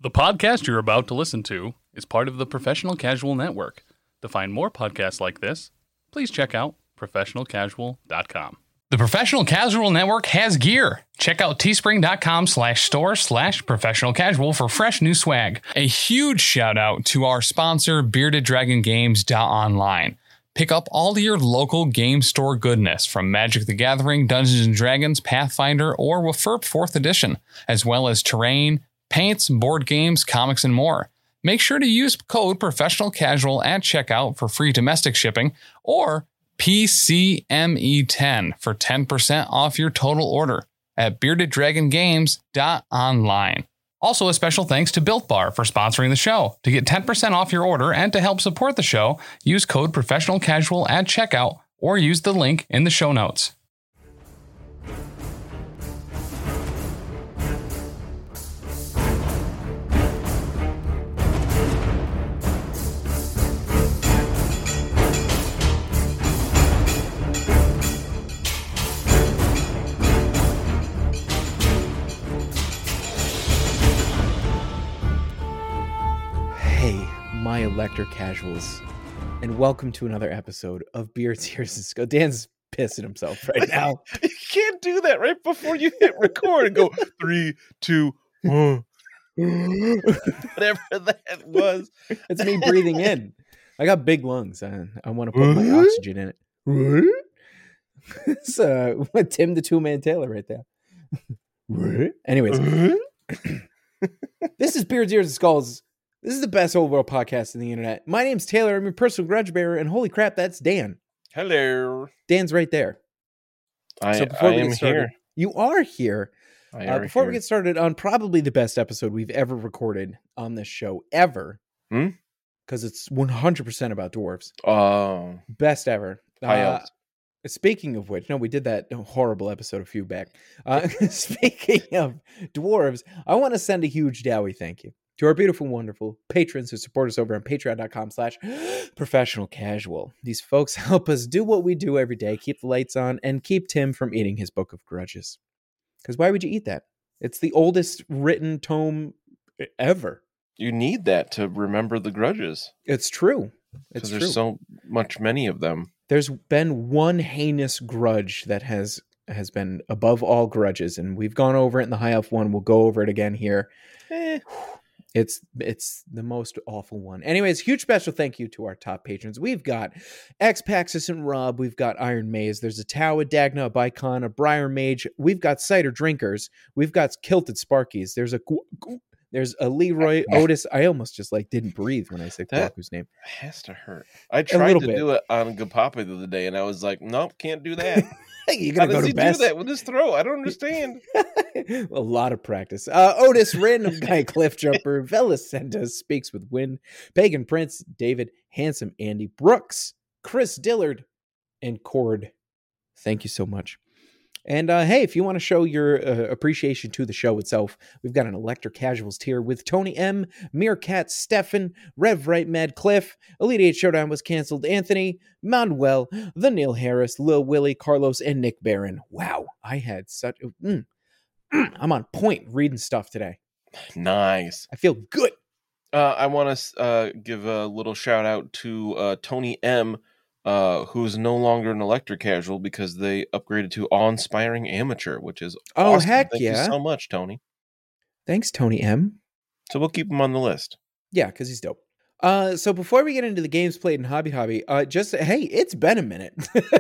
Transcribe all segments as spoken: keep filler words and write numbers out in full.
The podcast you're about to listen to is part of the Professional Casual Network. To find more podcasts like this, please check out professional casual dot com. The Professional Casual Network has gear. Check out teespring.com slash store slash professional casual for fresh new swag. A huge shout out to our sponsor, bearded dragon games dot online. Pick up all your local game store goodness from Magic the Gathering, Dungeons and Dragons, Pathfinder, or W F R P fourth Edition, as well as terrain, paints, board games, comics, and more. Make sure to use code Professional Casual at checkout for free domestic shipping or P C M E ten for ten percent off your total order at bearded dragon games dot online. Also, a special thanks to Built Bar for sponsoring the show. To get ten percent off your order and to help support the show, use code Professional Casual at checkout or use the link in the show notes. My Electric Casuals, and welcome to another episode of Beards, Ears, and Skull. Dan's pissing himself right now. You can't do that right before you hit record and go three, two, one. Whatever that was. It's me breathing in. I got big lungs. I, I want to put my oxygen in it. It's uh, Tim the Two-Man Taylor right there. Anyways, this is Beards, Ears, and Skulls. This is the best old world podcast on the internet. My name's Taylor. I'm your personal grudge bearer, and holy crap, that's Dan. Hello. Dan's right there. I, so before I we am get started, here. You are here. I Uh, are before here. we get started on probably the best episode we've ever recorded on this show, ever. Hmm? Because it's one hundred percent about dwarves. Oh. Best ever. High Uh, elves. Speaking of which, no, we did that horrible episode a few back. Uh, speaking of dwarves, I want to send a huge dowie thank you to our beautiful, wonderful patrons who support us over on patreon.com slash professional casual. These folks help us do what we do every day, keep the lights on, and keep Tim from eating his book of grudges. Because why would you eat that? It's the oldest written tome ever. You need that to remember the grudges. It's true. It's Because true. there's so much many of them. There's been one heinous grudge that has has been above all grudges, and we've gone over it in the High Elf one. We'll go over it again here. Eh. It's it's the most awful one. Anyways, huge special thank you to our top patrons. We've got X Paxis and Rob. We've got Iron Maze. There's a Tau, a Dagna, a Bicon, a Briar Mage. We've got Cider Drinkers. We've got Kilted Sparkies. There's a there's a Leroy Otis. I almost just like didn't breathe when I said Kwaku's name. It has to hurt. I tried little to bit. do it on Gapapa the other day, and I was like, nope, can't do that. You How gotta does go to he best. do that with his throat? I don't understand. A lot of practice. Uh, Otis, Random Guy, Cliff Jumper, Velicenta, Speaks with Wind, Pagan Prince, David, Handsome Andy, Brooks, Chris Dillard, and Cord. Thank you so much. And uh, hey, if you want to show your uh, appreciation to the show itself, we've got an Electric Casuals tier with Tony M, Meerkat, Stefan, Rev Right, Mad Cliff, Elite Eight Showdown was canceled, Anthony, Manuel, The Neil Harris, Lil Willie, Carlos, and Nick Barron. Wow, I had such a... Mm, mm, I'm on point reading stuff today. Nice. I feel good. Uh, I want to uh, give a little shout out to uh, Tony M, uh, who's no longer an Electric Casual because they upgraded to Awe-Inspiring Amateur, which is Oh, awesome. heck Thank yeah. you so much, Tony. Thanks, Tony M. So we'll keep him on the list. Yeah, because he's dope. Uh, so before we get into the games played in Hobby Hobby, uh, just, hey, it's been a minute.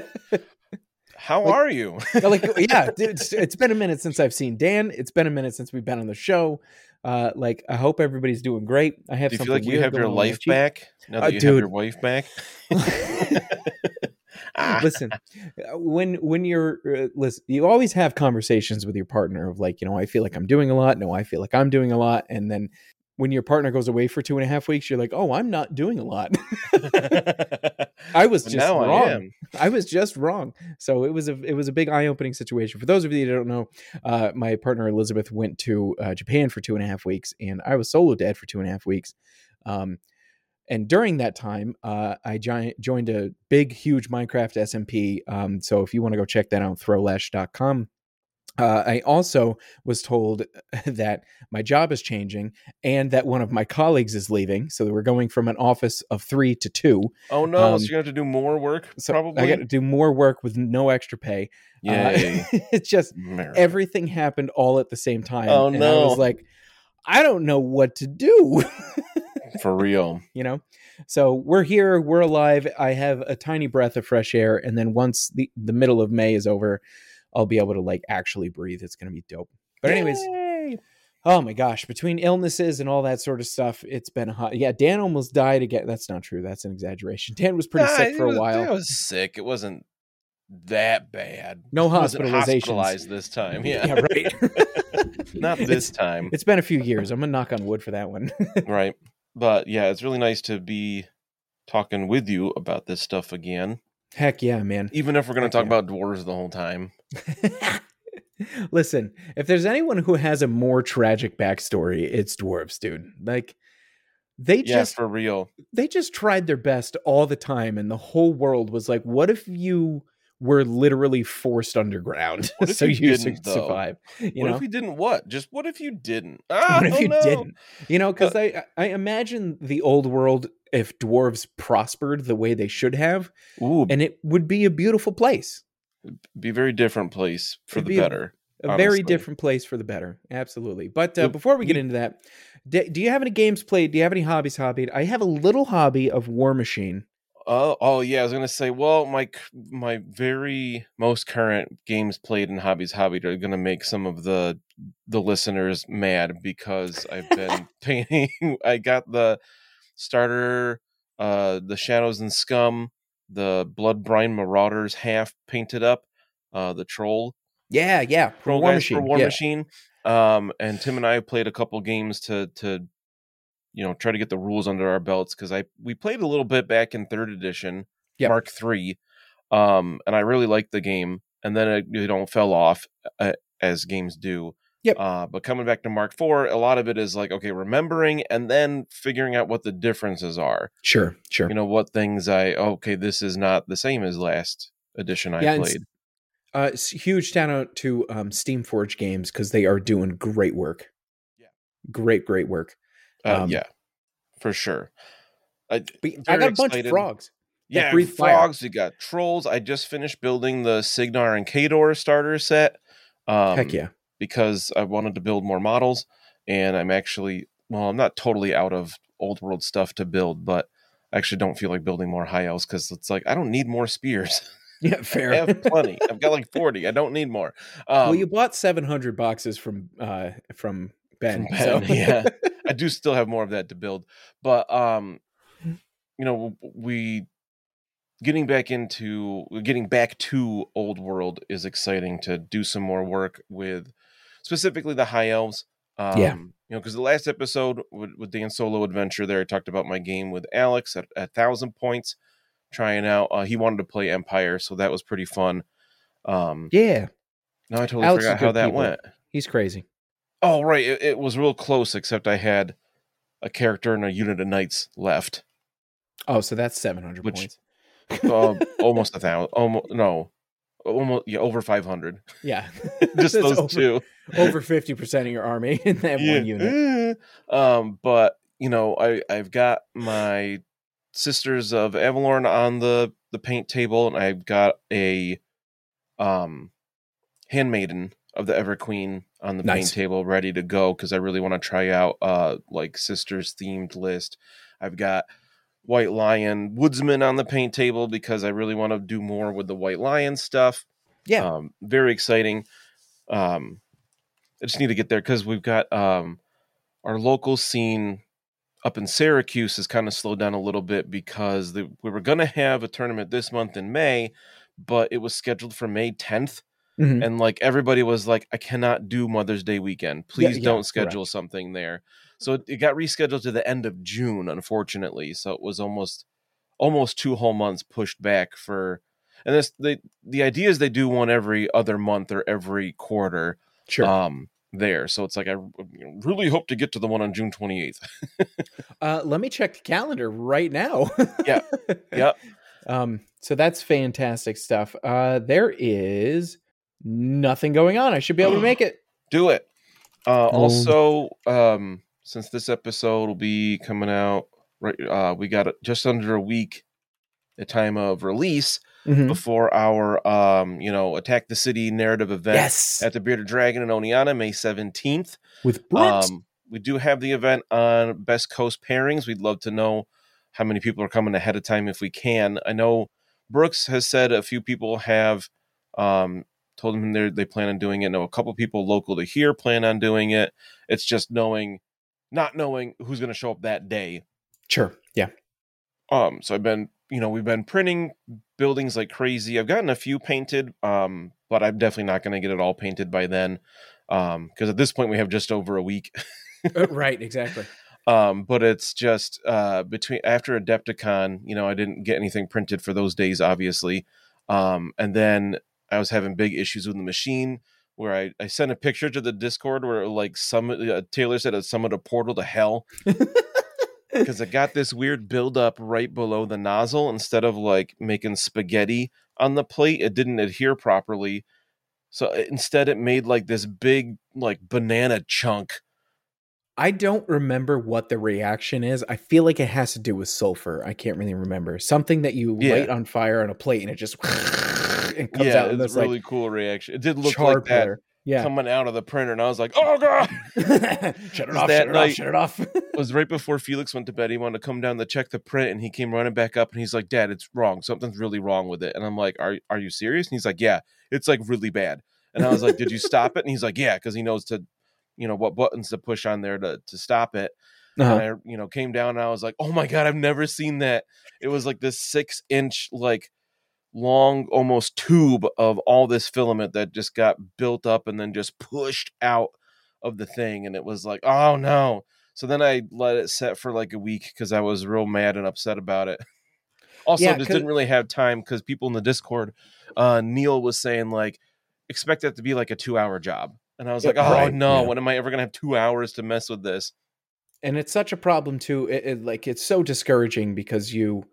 How Like- are you? like, yeah, it's, it's been a minute since I've seen Dan. It's been a minute since we've been on the show. Uh, like, I hope everybody's doing great. I have Do you something feel like you weird have your going on with life Cheap. back now that Uh, you have dude. your wife back? Ah. Listen, uh, when when you're uh, listen, you always have conversations with your partner of like, you know, I feel like I'm doing a lot. No, I feel like I'm doing a lot. And then when your partner goes away for two and a half weeks, you're like, oh, I'm not doing a lot. I was But just now I wrong. am. I was just wrong. So it was a it was a big eye opening situation. For those of you that don't know, uh, my partner Elizabeth went to uh, Japan for two and a half weeks, and I was solo dad for two and a half weeks. Um, and during that time, uh, I gi- joined a big, huge Minecraft S M P. Um, so if you want to go check that out, throwlash dot com. Uh, I also was told that my job is changing and that one of my colleagues is leaving. So we're going from an office of three to two. Oh no! Um, so you have to do more work, so probably. I got to do more work with no extra pay. Yay! Uh, it's just America. everything happened all at the same time. Oh, and no. I was like, I don't know what to do. For real. You know, so we're here, we're alive. I have a tiny breath of fresh air, and then once the the middle of May is over, I'll be able to like actually breathe. It's gonna be dope. But anyways, Yay! oh my gosh, between illnesses and all that sort of stuff, it's been a hot. Yeah, Dan almost died again. That's not true. That's an exaggeration. Dan was pretty Nah, sick for it was, a while. I was sick. It wasn't that bad. No I wasn't hospitalizations. hospitalized this time. Yeah, Yeah, right. Not this It's- time. It's been a few years. I'm gonna knock on wood for that one. Right. But yeah, it's really nice to be talking with you about this stuff again. Heck yeah, man. Even if we're going Heck to talk yeah. about dwarves the whole time. Listen, if there's anyone who has a more tragic backstory, it's dwarves, dude. Like they Yeah, just for real. they just tried their best all the time, and the whole world was like, what if you were literally forced underground What if so you you didn't, su- though? survive? You What know, if we didn't what? Just what if you didn't? Ah, what if oh you no. didn't? You know, because I I imagine the old world if dwarves prospered the way they should have, Ooh, and it would be a beautiful place. be a very different place for It'd the be a- better. A honestly. very different place for the better. Absolutely. But uh, Yep. before we get You- into that, do, do you have any games played? Do you have any hobbies hobbied? I have a little hobby of War Machine. Oh, oh yeah, I was gonna say. Well, my c- my very most current games played and hobbies hobbied are gonna make some of the the listeners mad because I've been painting. I got the starter, uh, the Shadows and Scum, the Blood Brine Marauders half painted up, uh, the Troll Yeah, yeah. For Troll War guys Machine. for War yeah. Machine. Um, and Tim and I played a couple games to to you know try to get the rules under our belts because I we played a little bit back in third edition, Yep. Mark three, um, and I really liked the game. And then it you know fell off uh, as games do. Yep. Uh, but coming back to Mark four, a lot of it is like okay, remembering and then figuring out what the differences are. Sure, sure. You know what things I okay, this is not the same as last edition I Yeah, and played. Uh, s- huge shout out to um, Steamforge Games because they are doing great work. Yeah. Great, great work. Uh, um, yeah, for sure. I, But I very got a bunch excited. of frogs. that Yeah, breathe fire. frogs. You got trolls. I just finished building the Signar and Kador starter set. Um, Heck yeah. Because I wanted to build more models, and I'm actually well, I'm not totally out of old world stuff to build, but I actually don't feel like building more high elves because it's like I don't need more spears. Yeah, I fair. have plenty. I've got like forty. I don't need more. Um, well, you bought seven hundred boxes from uh, from Ben. From so. Ben, yeah. I do still have more of that to build, but um, you know, we getting back into getting back to old world is exciting to do some more work with, specifically the high elves. Um, Yeah. you know, because the last episode with, with Dan Solo Adventure, there I talked about my game with Alex at a thousand points, trying out. Uh, he wanted to play Empire, so that was pretty fun. Um, Yeah, now I totally Alex is forgot how good that people. went. he's crazy. Oh, right. It, it was real close, except I had a character and a unit of knights left. Oh, so that's seven hundred Which- points. Uh, almost a thousand. Almost no, almost yeah, over five hundred. Yeah, Just That's those over, two. Over fifty percent of your army in that Yeah. one unit. Um, but you know, I I've got my Sisters of Avalorn on the the paint table, and I've got a um handmaiden of the Ever Queen on the Nice. paint table ready to go because I really want to try out uh like sisters themed list. I've got White Lion Woodsman on the paint table because I really want to do more with the White Lion stuff. Yeah, Um, very exciting. Um, I just need to get there because we've got um, our local scene up in Syracuse has kind of slowed down a little bit because the, we were going to have a tournament this month in May, but it was scheduled for May tenth. Mhm. And like everybody was like, I cannot do Mother's Day weekend. Please yeah, don't schedule correct. something there. So it, it got rescheduled to the end of June, unfortunately. So it was almost almost two whole months pushed back for. And this the the idea is they do one every other month or every quarter. sure. Um, there. So it's like I really hope to get to the one on June twenty-eighth. Uh, let me check the calendar right now. Yeah. Yep. Um, so that's fantastic stuff. Uh, there is Nothing going on. I should be able to make it. Do it. Uh, Oh. Also, um, since this episode will be coming out, right, uh, we got just under a week, the time of release, Mhm. before our, um, you know, Attack the City narrative event Yes. at the Bearded Dragon in Oneonta, May seventeenth. With Brooks. Um, we do have the event on Best Coast pairings. We'd love to know how many people are coming ahead of time if we can. I know Brooks has said a few people have um, told him they they plan on doing it. I know a couple people local to here plan on doing it. It's just knowing, not knowing who's going to show up that day. Sure. Yeah. Um, so I've been, you know, we've been printing buildings like crazy. I've gotten a few painted, um, but I'm definitely not going to get it all painted by then. Um, because at this point we have just over a week. Uh, right. Exactly. Um, but it's just uh, between after Adepticon, you know, I didn't get anything printed for those days, obviously. Um, and then I was having big issues with the machine where I, I sent a picture to the Discord where like some uh, Taylor said it summoned a portal to hell because I got this weird buildup right below the nozzle. Instead of like making spaghetti on the plate, it didn't adhere properly. So instead, it made like this big like banana chunk. I don't remember what the reaction is. I feel like it has to do with sulfur. I can't really remember. Something that you Yeah. light on fire on a plate and it just it comes Yeah, out in it's this a really like cool reaction. It did look char like that pillar. Yeah. coming out of the printer, and I was like, "Oh god!" shut it off, that shut it night- off, shut it off. It was right before Felix went to bed. He wanted to come down to check the print, and he came running back up, and he's like, "Dad, it's wrong. Something's really wrong with it." And I'm like, "Are are you serious?" And he's like, "Yeah, it's like really bad." And I was like, "Did you stop it?" And he's like, "Yeah," because he knows to, you know, what buttons to push on there to to stop it. Uh-huh. And I, you know, came down, and I was like, "Oh my god, I've never seen that." It was like this six inch like long almost tube of all this filament that just got built up and then just pushed out of the thing, and it was like, oh no. So then I let it set for like a week because I was real mad and upset about it. Also, Yeah, just 'cause- didn't really have time because people in the Discord, uh Neil was saying like expect that to be like a two hour job, and I was Yeah, like, oh right, no, yeah. when am I ever gonna have two hours to mess with this? And it's such a problem too. It, it like it's so discouraging because you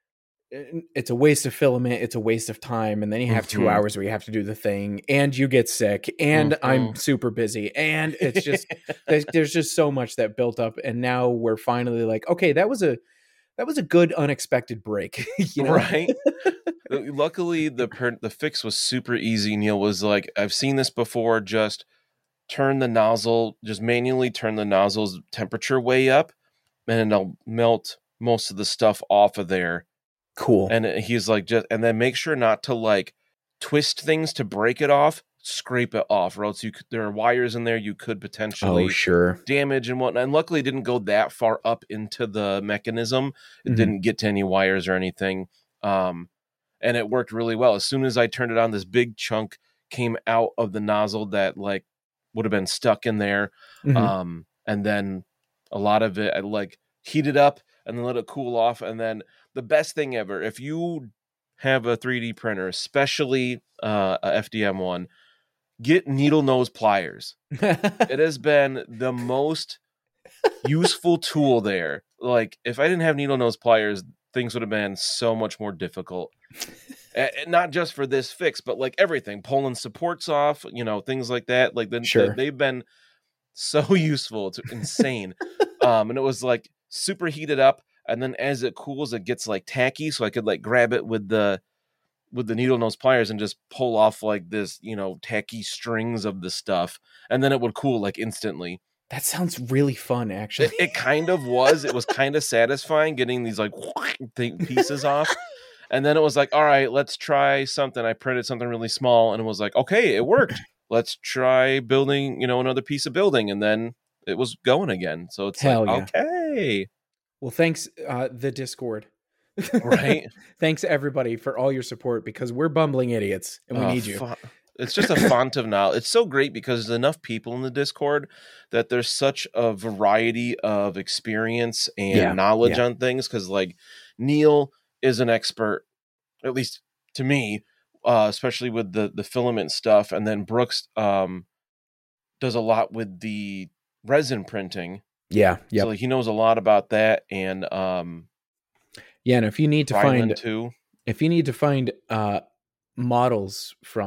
it- it's a waste of filament, it's a waste of time, and then you have two Mhm. hours where you have to do the thing, and you get sick, and I'm Mhm. super busy, and it's just there's, there's just so much that built up, and now we're finally like, okay, that was a that was a good unexpected break, you know? Right. Luckily, the per- the fix was super easy. Neil was like, I've seen this before. Just turn the nozzle, just manually turn the nozzle's temperature way up, and it'll melt most of the stuff off of there. Cool. And he's like, just and then make sure not to like twist things to break it off. Scrape it off, or else you could, there are wires in there you could potentially Oh, sure. damage and whatnot. And luckily, it didn't go that far up into the mechanism. It Mhm. didn't get to any wires or anything. Um, and it worked really well. As soon as I turned it on, this big chunk came out of the nozzle that like would have been stuck in there. Mhm. Um, and then a lot of it, I like heated up and then let it cool off. And then the best thing ever, if you have a three D printer, especially uh, a F D M one, get needle nose pliers. It has been the most useful tool there. Like, if I didn't have needle nose pliers, things would have been so much more difficult. And not just for this fix, but like everything, pulling supports off, you know, things like that. Like, the, Sure. the, they've been so useful. It's insane. um, and it was like super heated up, and then as it cools, it gets like tacky, so I could like grab it with the with the needle nose pliers and just pull off like this, you know, tacky strings of the stuff, and then it would cool like instantly. That sounds really fun, actually. It, it kind of was. It was kind of satisfying getting these like thing, pieces off. And then it was like, all right, let's try something. I printed something really small, and it was like, okay, it worked. Let's try building, you know, another piece of building. And then it was going again. So it's Hell like, yeah. okay. Well, thanks, uh, the Discord. Right. Thanks, everybody, for all your support, because we're bumbling idiots, and we Oh, need you. fu- It's just a font of knowledge. It's so great because there's enough people in the Discord that there's such a variety of experience and Yeah, knowledge yeah. on things. Because like Neil is an expert, at least to me, uh, especially with the the filament stuff, and then Brooks um, does a lot with the resin printing. Yeah, yeah, So like, he knows a lot about that, and um, yeah. And if you need to Ryland find, too. if you need to find uh, models from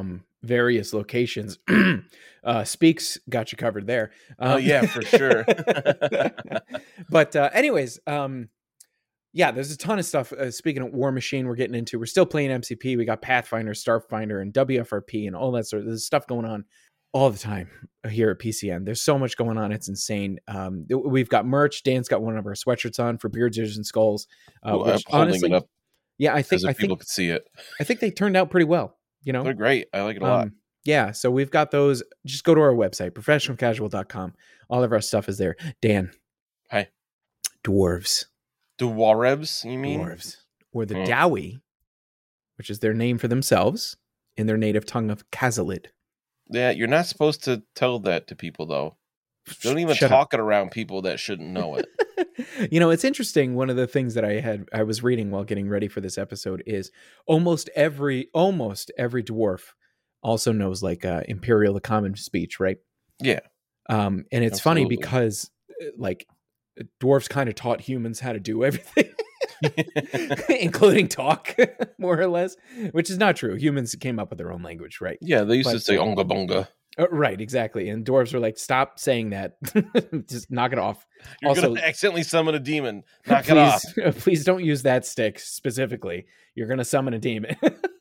various locations. uh, Speaks got you covered there. Um, Oh yeah, for sure. but uh, anyways, um, yeah, there's a ton of stuff. Uh, speaking of War Machine, we're getting into. We're still playing M C P. We got Pathfinder, Starfinder, and W F R P, and all that sort of. There's stuff going on all the time here at P C N. There's so much going on. It's insane. Um, we've got merch. Dan's got one of our sweatshirts on for Beards, Ears, and Skulls. Uh, Well, which I'm holding honestly, it up yeah, I think because I if people think could see it. I think they turned out pretty well. You know, They're great. I like it a lot. um, yeah. So we've got those. Just go to our website, professional casual dot com. All of our stuff is there. Dan. Hi. Dwarves. Dwarves, you mean? Dwarves. Or the Hmm. Dowie, which is their name for themselves in their native tongue of Kazalid. Yeah, you're not supposed to tell that to people, though. Don't even Shut talk it around people that shouldn't know it. You know, it's interesting. One of the things that I had I was reading while getting ready for this episode is almost every almost every dwarf also knows like uh, Imperial the Common Speech, right? Yeah. Um, and it's Absolutely. funny because uh, like dwarves kind of taught humans how to do everything, including talk, more or less, which is not true. Humans came up with their own language, right? Yeah, they used But- to say onga bonga. Uh, right, exactly. And dwarves were like, "Stop saying that. Just knock it off." You're Also- going to accidentally summon a demon. Knock please, it off. please don't use that stick specifically. You're going to summon a demon.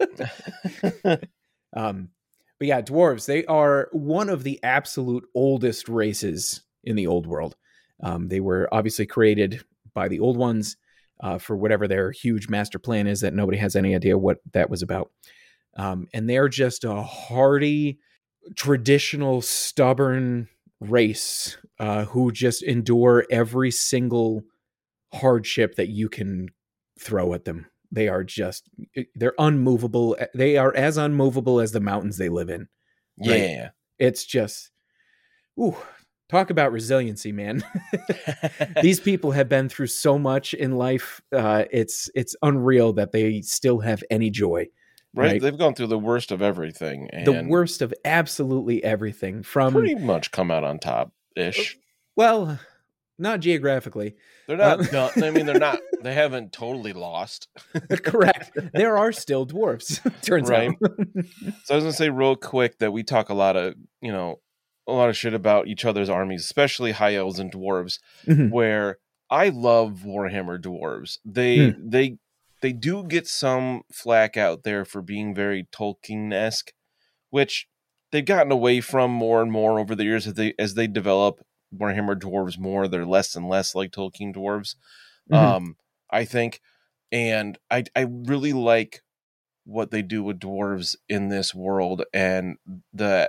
um, but yeah, dwarves, they are one of the absolute oldest races in the old world. Um, they were obviously created by the old ones uh, for whatever their huge master plan is that nobody has any idea what that was about. Um, and they're just a hardy, traditional, stubborn race uh, who just endure every single hardship that you can throw at them. They are just, they're unmovable. They are as unmovable as the mountains they live in. Right. Yeah. It's just, ooh, talk about resiliency, man. These people have been through so much in life. Uh, it's, it's unreal that they still have any joy. Right? Right. They've gone through the worst of everything. And The worst of absolutely everything from, pretty much come out on top ish. well, not geographically. They're not Um, done. I mean, they're not, they haven't totally lost. Correct. There are still dwarves, turns Right. out. So I was going to say real quick that we talk a lot of, you know, a lot of shit about each other's armies, especially high elves and dwarves, Mhm. where I love Warhammer dwarves. They, they, they do get some flack out there for being very Tolkien-esque, which they've gotten away from more and more over the years as they as they develop Warhammer dwarves more. They're less and less like Tolkien dwarves, Mhm. um, I think. And I I really like what they do with dwarves in this world and the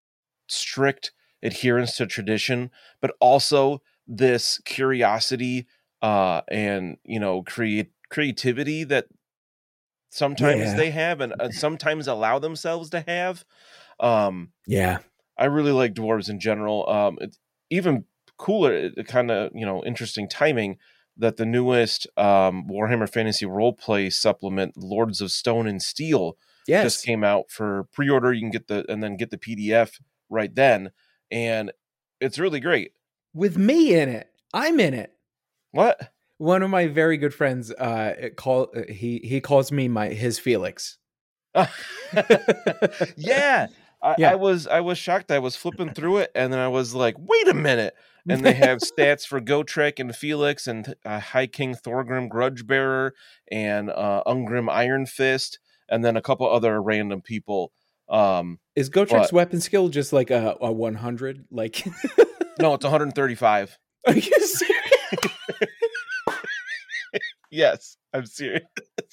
strict adherence to tradition, but also this curiosity uh, and, you know, create creativity that sometimes Yeah. they have and uh, sometimes allow themselves to have. Um, Yeah. I really like dwarves in general. Um, it's even cooler, kind of, you know, interesting timing that the newest um, Warhammer Fantasy Roleplay supplement, Lords of Stone and Steel, Yes. just came out for pre-order. You can get the and then get the P D F right then, and it's really great. With me in it. I'm in it. What? One of my very good friends uh call uh, he he calls me my his Felix. Yeah. I, Yeah. I was I was shocked. I was flipping through it, and then I was like, "Wait a minute!" And they have stats for Gotrek and Felix, and uh, High King Thorgrim Grudgebearer, and uh, Ungrim Iron Fist, and then a couple other random people. Um, Is Gotrek's What? weapon skill just like a, a one hundred? Like, no, it's one hundred thirty-five. are you serious? Yes, I'm serious.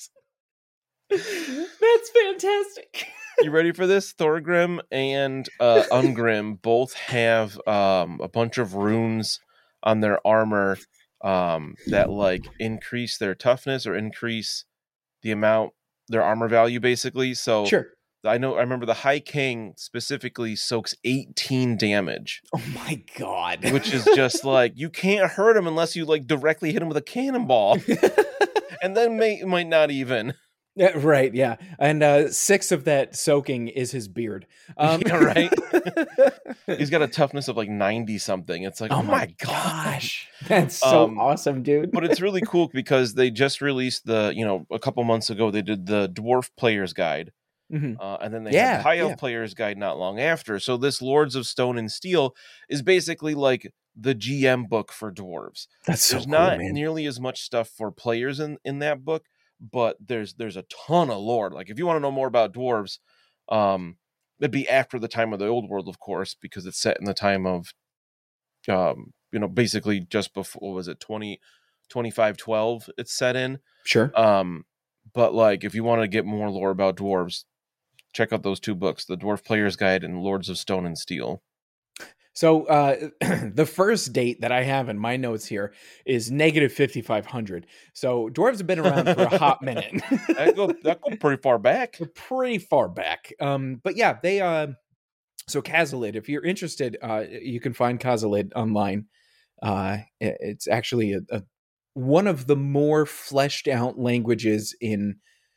That's fantastic. You ready for this? Thorgrim and uh, Ungrim both have um, a bunch of runes on their armor um, that like increase their toughness or increase the amount their armor value, basically. So Sure. I know I remember the High King specifically soaks eighteen damage, Oh my god. which is just like you can't hurt him unless you like directly hit him with a cannonball, and then may might not even. Yeah, right, yeah. And uh six of that soaking is his beard. Um Yeah, right. He's got a toughness of like ninety something. It's like, oh, Oh my my gosh. That's so Um, awesome, dude. But it's really cool because they just released the, you know, a couple months ago, they did the Dwarf Player's Guide. Mhm. Uh, and then they Yeah, had the High Elf yeah. Player's Guide not long after. So this Lords of Stone and Steel is basically like the G M book for dwarves. That's so There's cool, not man. nearly as much stuff for players in, in that book, but there's there's a ton of lore. Like if you want to know more about dwarves, um, it'd be after the time of the Old World, of course, because it's set in the time of, um, you know, basically just before, what was it, twenty, twenty-five twelve it's set in. Sure. Um, but like if you want to get more lore about dwarves, check out those two books, The Dwarf Player's Guide and Lords of Stone and Steel. So uh, the first date that I have in my notes here is negative fifty-five hundred. So dwarves have been around for a hot minute. that go that go pretty far back. They're pretty far back. Um, but yeah, they uh, so Kazalid, if you're interested, uh, you can find Kazalid online. Uh, it- it's actually a, a one of the more fleshed out languages in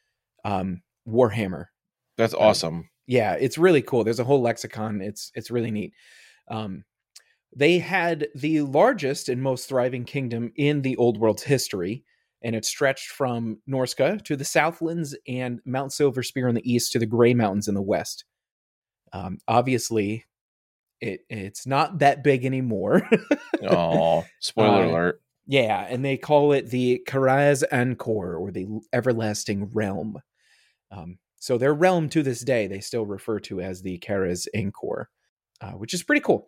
um, Warhammer. That's awesome. Yeah, it's really cool. There's a whole lexicon. It's it's really neat. Um, they had the largest and most thriving kingdom in the Old World's history, and it stretched from Norska to the Southlands and Mount Silver Spear in the east to the Grey Mountains in the west. Um, obviously, it it's not that big anymore. Oh, spoiler Uh, alert. Yeah, and they call it the Karaz Ankor, or the Everlasting Realm. Um, so their realm to this day, they still refer to as the Karaz Ankor, uh, which is pretty cool.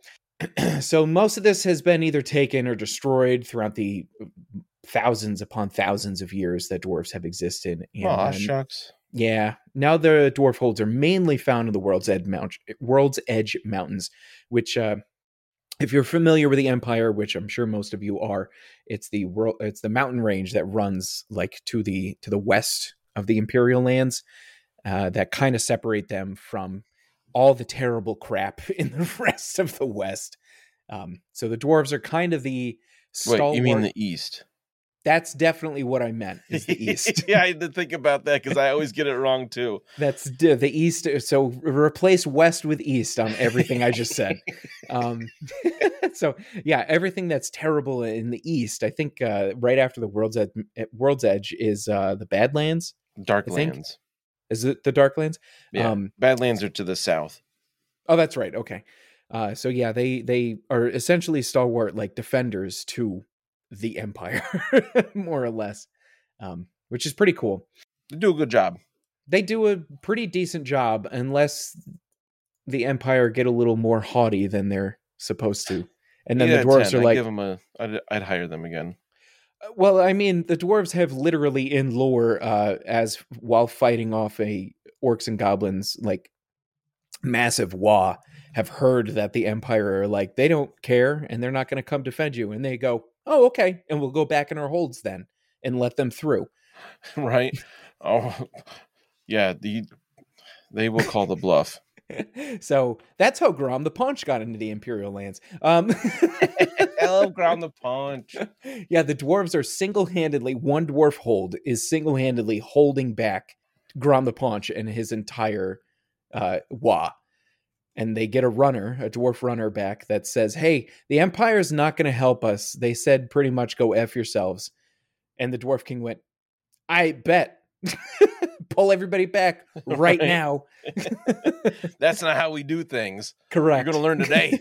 So most of this has been either taken or destroyed throughout the thousands upon thousands of years that dwarves have existed. And, Aw, um, shucks. yeah, now the dwarf holds are mainly found in the World's Edge, Mount, World's Edge Mountains, which, uh, if you're familiar with the Empire, which I'm sure most of you are, it's the world, it's the mountain range that runs like to the to the west of the Imperial lands, uh, that kind of separate them from all the terrible crap in the rest of the West. Um, so the dwarves are kind of the stalwart. Wait, you mean the East? That's definitely what I meant, is the East. Yeah, I had to think about that because I always get it wrong too. That's d- the East. So replace West with East on everything I just said. Um, so yeah, everything that's terrible in the East, I think uh, right after the World's Edge, World's Edge is uh, the Badlands. Darklands. Is it the Darklands? Yeah, Um, Badlands are to the south. Oh, that's right. Okay. Uh, so yeah, they they are essentially stalwart like defenders to the Empire, more or less, um, which is pretty cool. They do a good job. They do a pretty decent job, unless the Empire get a little more haughty than they're supposed to, and then Yeah, the dwarves ten. are I'd like, give them a. I'd, I'd hire them again. well, I mean, the dwarves have literally in lore, uh, as while fighting off a orcs and goblins like massive Wa, have heard that the Empire are like, they don't care and they're not going to come defend you, and they go, oh, okay, and we'll go back in our holds then and let them through. Right? Oh, yeah. The they will call the bluff. So that's how Grom the Paunch got into the Imperial lands. Um, I love Ground the Punch. yeah, the dwarves are single-handedly, one dwarf hold is single-handedly holding back Grom the Paunch and his entire uh, Wa. And they get a runner, a dwarf runner back that says, hey, the Empire's not going to help us. They said pretty much go F yourselves. And the Dwarf King went, I bet. Pull everybody back right, Right. now. That's not how we do things. Correct. You're going to learn today.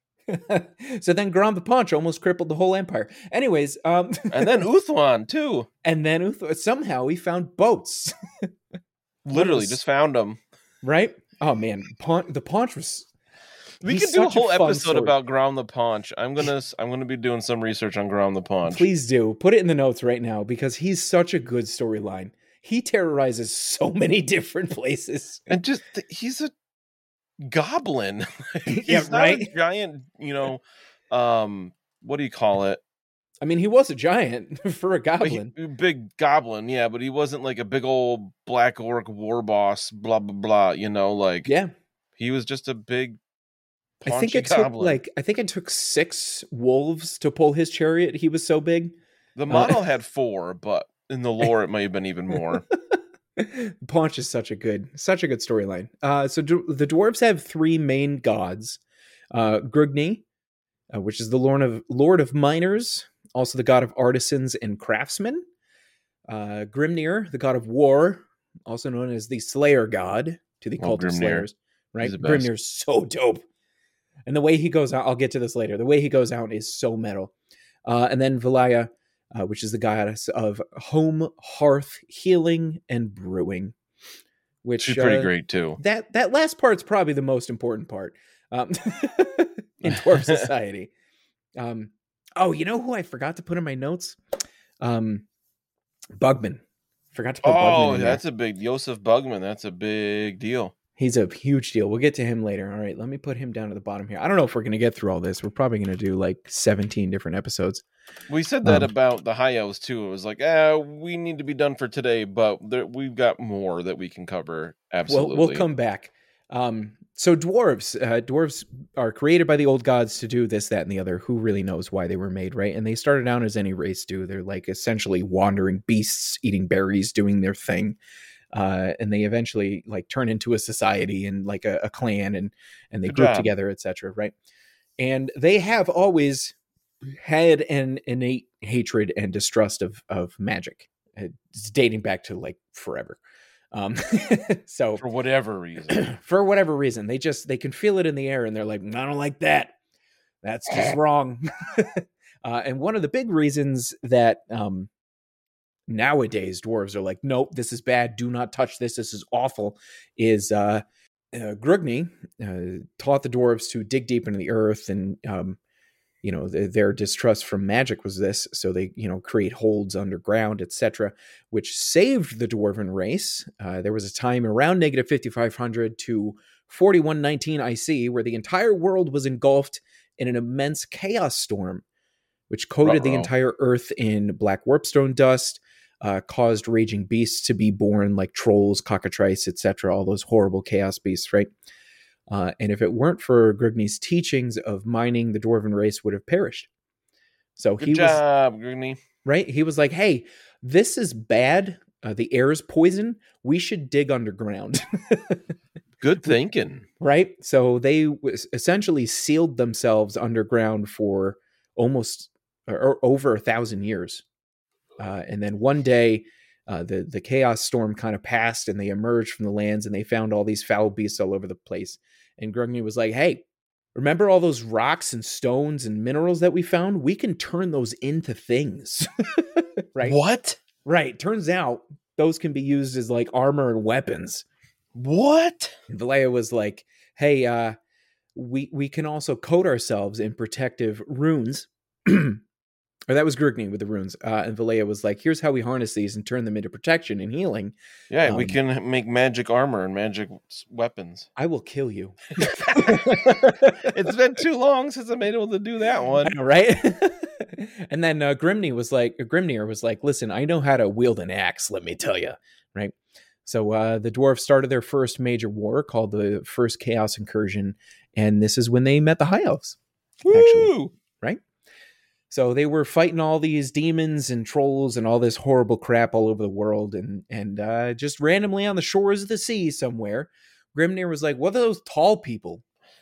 So then Grom the Paunch almost crippled the whole empire. Anyways, um, And then Uthwan, too. and then Uth- somehow he found boats, Literally, just found them. right? Oh man, Paunch, the Paunch was. We he's could do a such whole fun episode story. about Ground the Paunch. I'm gonna I'm gonna be doing some research on Ground the Paunch. Please do put it in the notes right now, because he's such a good storyline. He terrorizes so many different places. And just he's a goblin. he's Yeah, not right? a giant, you know, um, what do you call it? I mean, he was a giant for a Like, goblin. he- big goblin, yeah, but he wasn't like a big old black orc war boss, blah blah blah. You know, like Yeah, he was just a big. I think paunchy it took goblin. like I think it took six wolves to pull his chariot. He was so big. The model had four, but in the lore it might have been even more. Paunch is such a good, such a good storyline. Uh, so d- the dwarves have three main gods: uh, Grugni, uh, which is the lord of lord of miners, also the god of artisans and craftsmen. Uh, Grimnir, the god of war, also known as the Slayer god. to the Oh, Cult of Grimnir. Slayers, right? He's the best. Grimnir's so dope. And the way he goes out, I'll get to this later. The way he goes out is so metal. Uh, and then Valaya, uh, which is the goddess of home, hearth, healing, and brewing. Which She's pretty uh, great too. That that last part's probably the most important part um, in dwarf society. Um, oh, you know who I forgot to put in my notes? Um, Bugman. Forgot to put Bugman Oh, in there. that's a big Joseph Bugman. That's a big deal. He's a huge deal. We'll get to him later. All right, let me put him down at the bottom here. I don't know if we're going to get through all this. We're probably going to do like seventeen different episodes. We said that Um, about the high elves too. It was like, ah, we need to be done for today, but there, we've got more that we can cover. Absolutely, We'll, we'll come back. Um, so dwarves, uh, dwarves are created by the old gods to do this, that, and the other. Who really knows why they were made, right? And they started out as any race do. They're like essentially wandering beasts, eating berries, doing their thing. Uh, and they eventually like turn into a society and like a, a clan, and and they Good group job. together, et cetera. Right? And they have always had an innate hatred and distrust of of magic. It's dating back to like forever. Um, so for whatever reason. for whatever reason, they just they can feel it in the air, and they're like, I don't like that. That's just wrong. uh, and one of the big reasons that um, nowadays dwarves are like, nope, this is bad. Do not touch this. This is awful. Is uh, uh, Grugni uh, taught the dwarves to dig deep into the earth, and um, you know th- their distrust from magic was this. So they you know create holds underground, et cetera, which saved the dwarven race. Uh, there was a time around negative fifty-five hundred to forty-one nineteen I C where the entire world was engulfed in an immense chaos storm, which coated the Ruh-roh. entire earth in black warpstone dust. Uh, caused raging beasts to be born like trolls, cockatrice, et cetera. All those horrible chaos beasts, right? Uh, and if it weren't for Grugni's teachings of mining, the dwarven race would have perished. So Good he job, was Grugni. right. He was like, "Hey, this is bad. Uh, the air is poison. We should dig underground." Good thinking. Right. So they was essentially sealed themselves underground for almost or, or over a thousand years. Uh, and then one day, uh, the the chaos storm kind of passed, and they emerged from the lands, and they found all these foul beasts all over the place. And Grugni was like, "Hey, remember all those rocks and stones and minerals that we found? We can turn those into things." Right? What? Right. Turns out those can be used as like armor and weapons. What? And Valaya was like, "Hey, uh, we we can also coat ourselves in protective runes." Or that was Grugni with the runes. Uh, and Valaya was like, here's how we harness these and turn them into protection and healing. Yeah, we Um, can make magic armor and magic s- weapons. I will kill you. It's been too long since I've been able to do that I one. know, right? And then uh, Grimnir was like, Grimnir was like, listen, I know how to wield an axe, let me tell you. Right? So uh, the dwarves started their first major war called the First Chaos Incursion. And this is when they met the High Elves. Actually. Woo! Right? So they were fighting all these demons and trolls and all this horrible crap all over the world. And and uh, just randomly on the shores of the sea somewhere, Grimnir was like, what are those tall people?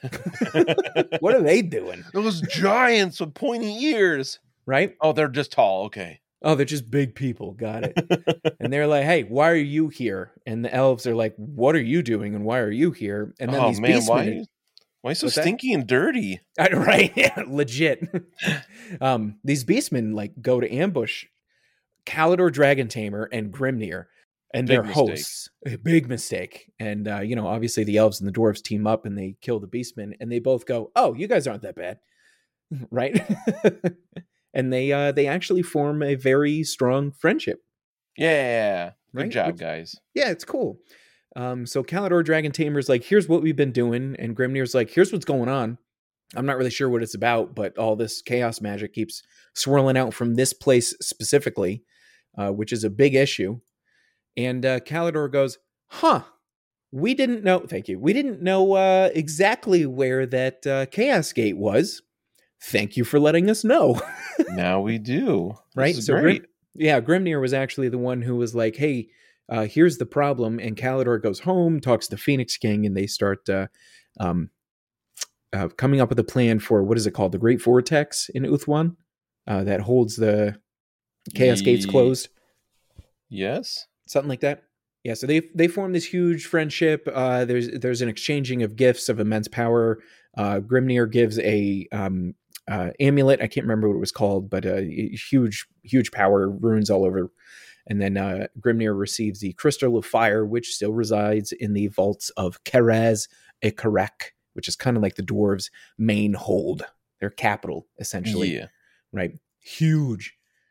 What are they doing? Those giants with pointy ears. Right? Oh, they're just tall. Okay. Oh, they're just big people. Got it. And they're like, hey, why are you here? And the elves are like, what are you doing? And why are you here? And then Oh these man, beastmen... why? Why so What's that? stinky and dirty? I- right? Yeah, legit. um, these beastmen like go to ambush Kalidor Dragon Tamer and Grimnir and Big their mistake. hosts. A big mistake. And uh, you know, obviously the elves and the dwarves team up and they kill the beastmen, and they both go, "Oh, you guys aren't that bad," right? And they uh, they actually form a very strong friendship. Yeah. Good Right? job, Which- guys. Yeah, it's cool. Um, so Kalidor Dragon Tamer's like, here's what we've been doing, and Grimnir's like, here's what's going on. I'm not really sure what it's about, but all this chaos magic keeps swirling out from this place specifically, uh, which is a big issue. And uh, Kalidor goes, huh, we didn't know, thank you, we didn't know uh, exactly where that uh, Chaos Gate was. Thank you for letting us know. Now we do. This Right? is So great. Grim- yeah, Grimnir was actually the one who was like, hey, uh, here's the problem. And Kalidor goes home, talks to Phoenix King, and they start uh, um, uh, coming up with a plan for, what is it called? The Great Vortex in Uthwan uh, that holds the Chaos Gates Ye- closed. Yes. Something like that. Yeah, so they they form this huge friendship. Uh, there's there's an exchanging of gifts of immense power. Uh, Grimnir gives a um, uh, amulet. I can't remember what it was called, but uh, huge huge power, runes all over. And then uh, Grimnir receives the Crystal of Fire, which still resides in the vaults of Keraz Ekarek, which is kind of like the dwarves' main hold, their capital, essentially. Yeah. Right? Huge,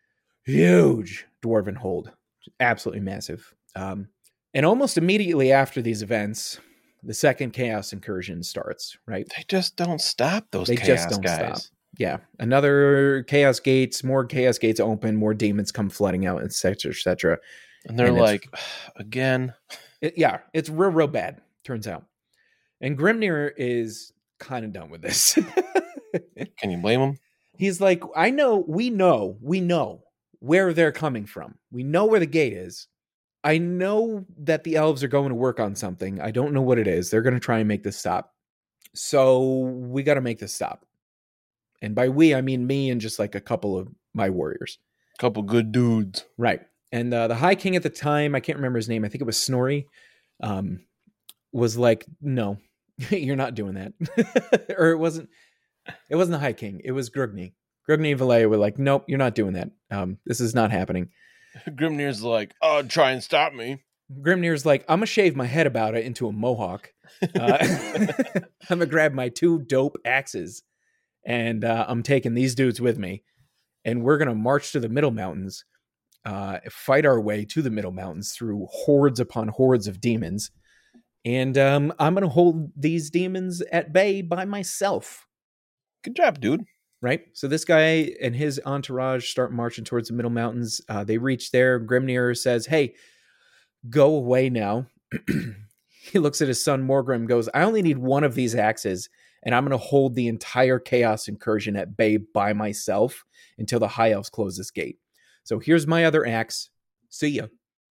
huge dwarven hold. Absolutely massive. Um, and almost immediately after these events, the second Chaos Incursion starts, right? They just don't stop, those They chaos just don't guys. stop. Yeah. Another Chaos Gates, more Chaos Gates open, more demons come flooding out, et cetera, et cetera. And they're And it's- like, again. It, yeah, it's real, real bad, turns out. And Grimnir is kind of done with this. Can you blame them? He's like, I know, we know, we know where they're coming from. We know where the gate is. I know that the elves are going to work on something. I don't know what it is. They're going to try and make this stop. So we got to make this stop. And by we, I mean me and just like a couple of my warriors. Couple good dudes. Right. And uh, the High King at the time, I can't remember his name. I think it was Snorri, um, was like, no, you're not doing that. Or it wasn't, it wasn't the High King. It was Grugni. Grugni and Valea were like, nope, you're not doing that. Um, this is not happening. Grimnir's like, oh, try and stop me. Grimnir's like, I'm going to shave my head about it into a mohawk. Uh, I'm going to grab my two dope axes and uh, I'm taking these dudes with me. And we're going to march to the Middle Mountains, uh, fight our way to the Middle Mountains through hordes upon hordes of demons. And um, I'm going to hold these demons at bay by myself. Good job, dude. Right? So this guy and his entourage start marching towards the Middle Mountains. Uh, they reach there. Grimnir says, hey, go away now. He looks at his son Morgrim, goes, I only need one of these axes, and I'm going to hold the entire Chaos Incursion at bay by myself until the High Elves close this gate. So here's my other axe. See ya.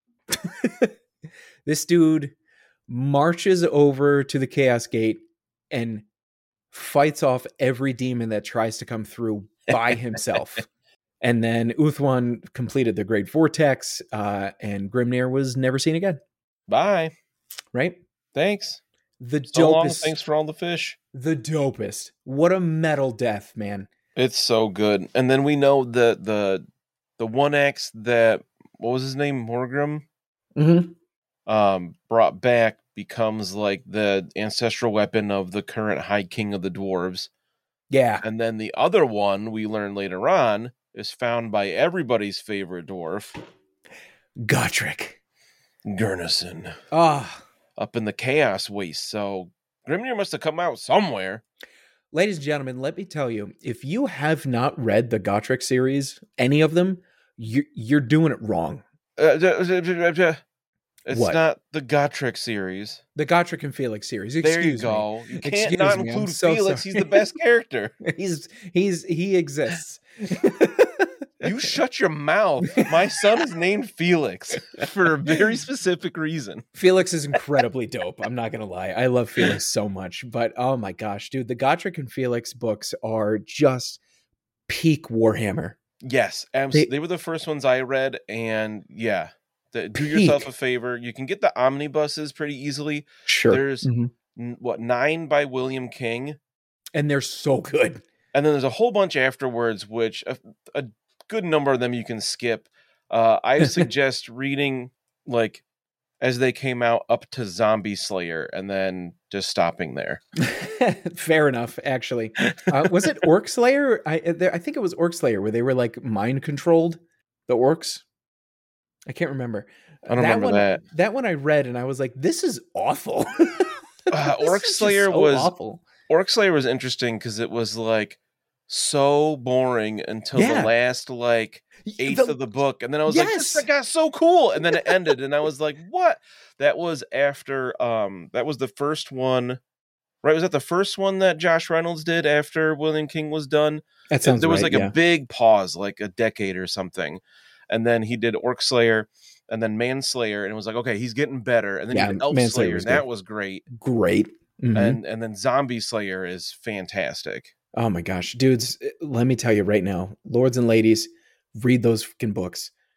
This dude marches over to the Chaos Gate and fights off every demon that tries to come through by himself. And then Uthwan completed the Great Vortex, uh, and Grimnir was never seen again. Bye. Right? Thanks. The So long. dopest. Thanks for all the fish. The dopest. What a metal death, man. It's so good. And then we know that the the one X that, what was his name? Morgrim? Mm-hmm. Um, brought back becomes like the ancestral weapon of the current High King of the Dwarves. Yeah. And then the other one we learn later on is found by everybody's favorite dwarf, Gotrek. Gurnison, Ah. up in the Chaos Waste. So Grimnir must have come out somewhere. Ladies and gentlemen, let me tell you, if you have not read the Gotrek series, any of them, you, you're doing it wrong. Uh, it's What? not the Gotrek series. The Gotrek and Felix series. There Excuse you go. me. You can't Excuse not me, I'm include so Felix. sorry. He's the best character. he's he's he exists. You shut your mouth. My son is named Felix for a very specific reason. Felix is incredibly dope. I'm not gonna lie. I love Felix so much. But oh my gosh, dude, the Gotrek and Felix books are just peak Warhammer. Yes, abs- They- they, were the first ones I read, and yeah, the, do yourself Peak. a favor. You can get the omnibuses pretty easily. Sure. There's Mhm. n- what nine by William King, And they're so good. and then there's a whole bunch afterwards, which a, a good number of them you can skip. Uh, I suggest reading like as they came out up to Zombie Slayer, and then just stopping there. Fair enough, actually. Uh, was it Orc Slayer? I there, I think it was Orc Slayer where they were like mind controlled, the orcs. I can't remember. I don't remember one, that. That one I read and I was like, this is awful. Uh, This Orc is just Slayer so was awful. Orc Slayer was interesting because it was like so boring until Yeah. the last like eighth The- of the book, and then I was like, Yes. "This got so cool!" And then it ended, and I was like, "What?" That was after. Um, that was the first one, right? Was that the first one that Josh Reynolds did after William King was done? That sounds there was right, like yeah. a big pause, like a decade or something, and then he did Orc Slayer, and then Manslayer, and it was like, okay, he's getting better, and then Yeah, he did Elf Manslayer Slayer, was and that good. was great, Great. Mhm. and and then Zombie Slayer is fantastic. Oh my gosh, dudes, let me tell you right now, lords and ladies, read those fucking books.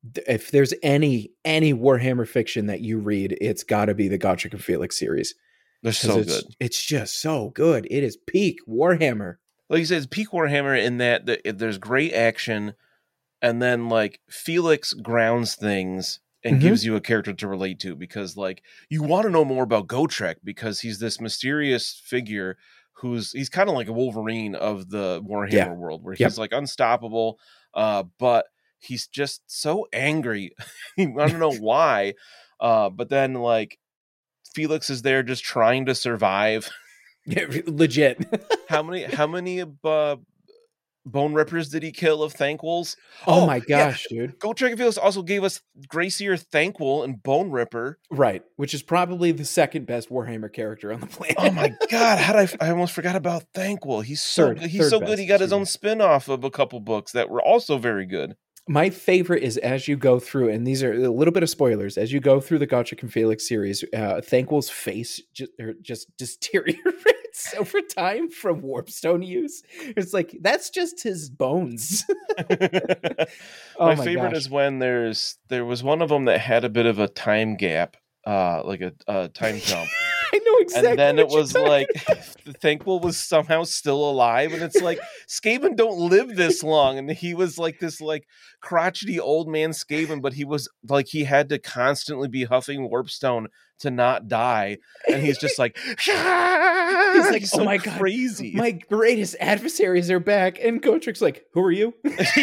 if there's any any Warhammer fiction that you read, it's got to be the Gotrek and Felix series. They're so it's, good. It's just so good. It is peak Warhammer. Like you said, it's peak Warhammer in that the, there's great action, and then like Felix grounds things and Mhm. gives you a character to relate to, because like you want to know more about Gotrek because he's this mysterious figure who's he's kind of like a Wolverine of the Warhammer Yeah. world, where he's Yep. like unstoppable, uh, but he's just so angry. I don't know why, uh, but then like Felix is there just trying to survive. Yeah, legit. How many how many uh, Bone Rippers did he kill of Thanquils? Oh, my gosh, yeah. dude. Gotrek and Felix also gave us Gracier Thanquil and Bone Ripper. Right, which is probably the second best Warhammer character on the planet. Oh my god, how did I I almost forgot about Thanquil. He's so Third- good. He's third so best, good. He got his excuse own me. spin-off of a couple books that were also very good. My favorite is as you go through, and these are a little bit of spoilers, as you go through the Gotrek and Felix series, uh, Thanquil's face just, just deteriorates over time from warpstone use. It's like, that's just his bones. Oh my, my favorite gosh. is when there's there was one of them that had a bit of a time gap, uh, like a, a time jump. I know exactly. And then what it you're was talking like about. Thanquil was somehow still alive, and it's like Skaven don't live this long, and he was like this like crotchety old man Skaven, but he was like he had to constantly be huffing warpstone to not die, and he's just like he's like, so oh my god, crazy. my greatest adversaries are back, and Gotrek's like, who are you?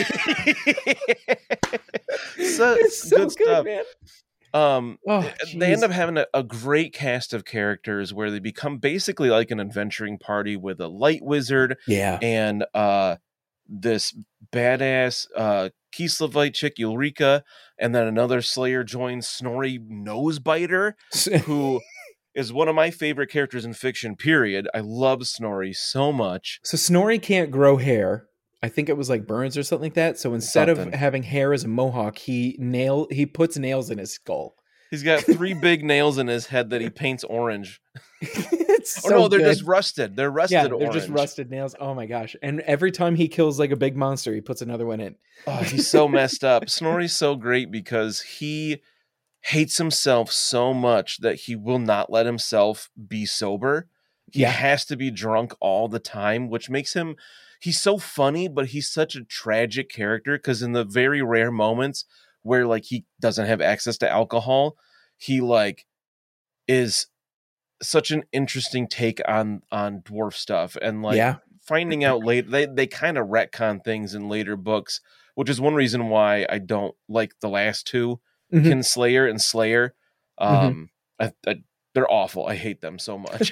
so, It's so good, good, stuff. man. Um, Oh, they end jeez. up having a, a great cast of characters where they become basically like an adventuring party with a light wizard Yeah. and uh, this badass uh, Kislevite chick Ulrika, and then another Slayer joins Snorri Nosebiter, who is one of my favorite characters in fiction. Period. I love Snorri so much. So Snorri can't grow hair. I think it was like burns or something like that. So instead Something. of having hair as a mohawk, he nail he puts nails in his skull. He's got three big nails in his head that he paints orange. It's Oh so no, they're good. just rusted. They're rusted yeah, they're orange. just rusted nails. Oh my gosh! And every time he kills like a big monster, he puts another one in. Oh, he's so messed up. Snorri's so great because he hates himself so much that he will not let himself be sober. He Yeah. has to be drunk all the time, which makes him, he's so funny, but he's such a tragic character because in the very rare moments where like he doesn't have access to alcohol, he like is such an interesting take on on dwarf stuff. And like Yeah. finding out later, they, they kind of retcon things in later books, which is one reason why I don't like the last two, Mhm. Kinslayer and Slayer. Um, I, I, they're awful. I hate them so much.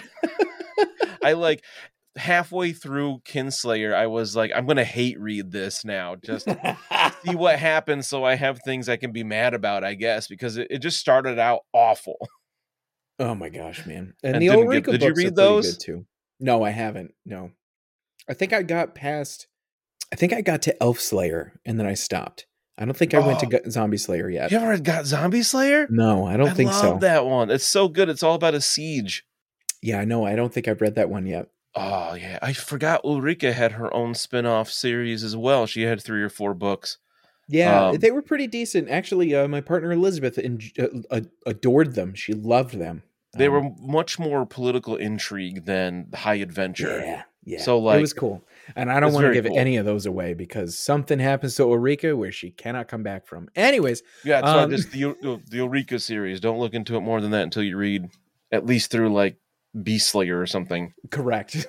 I like halfway through Kinslayer, I was like, I'm gonna hate read this now, just see what happens, so I have things I can be mad about, I guess, because it, it just started out awful. Oh my gosh, man! And, And the didn't Ulrika get- did you books are read pretty those? good too. No, I haven't. No, I think I got past. I think I got to Elf Slayer, and then I stopped. I don't think I went to Oh. Go- Zombie Slayer yet. You ever got Zombie Slayer? No, I don't I think love so. that one. It's so good. It's all about a siege. Yeah, I know. I don't think I've read that one yet. Oh yeah, I forgot Ulrika had her own spin-off series as well. She had three or four books. Yeah, Um, they were pretty decent. Actually, uh, my partner Elizabeth en- uh, uh, adored them. She loved them. They Um, were much more political intrigue than high adventure. Yeah, yeah. So, it like, was cool. And I don't it's want to very give cool. any of those away because something happens to Ulrika where she cannot come back from. Anyways, Yeah, that's Um, why this the the Ulrika series. Don't look into it more than that until you read at least through like Beast Slayer or something. correct.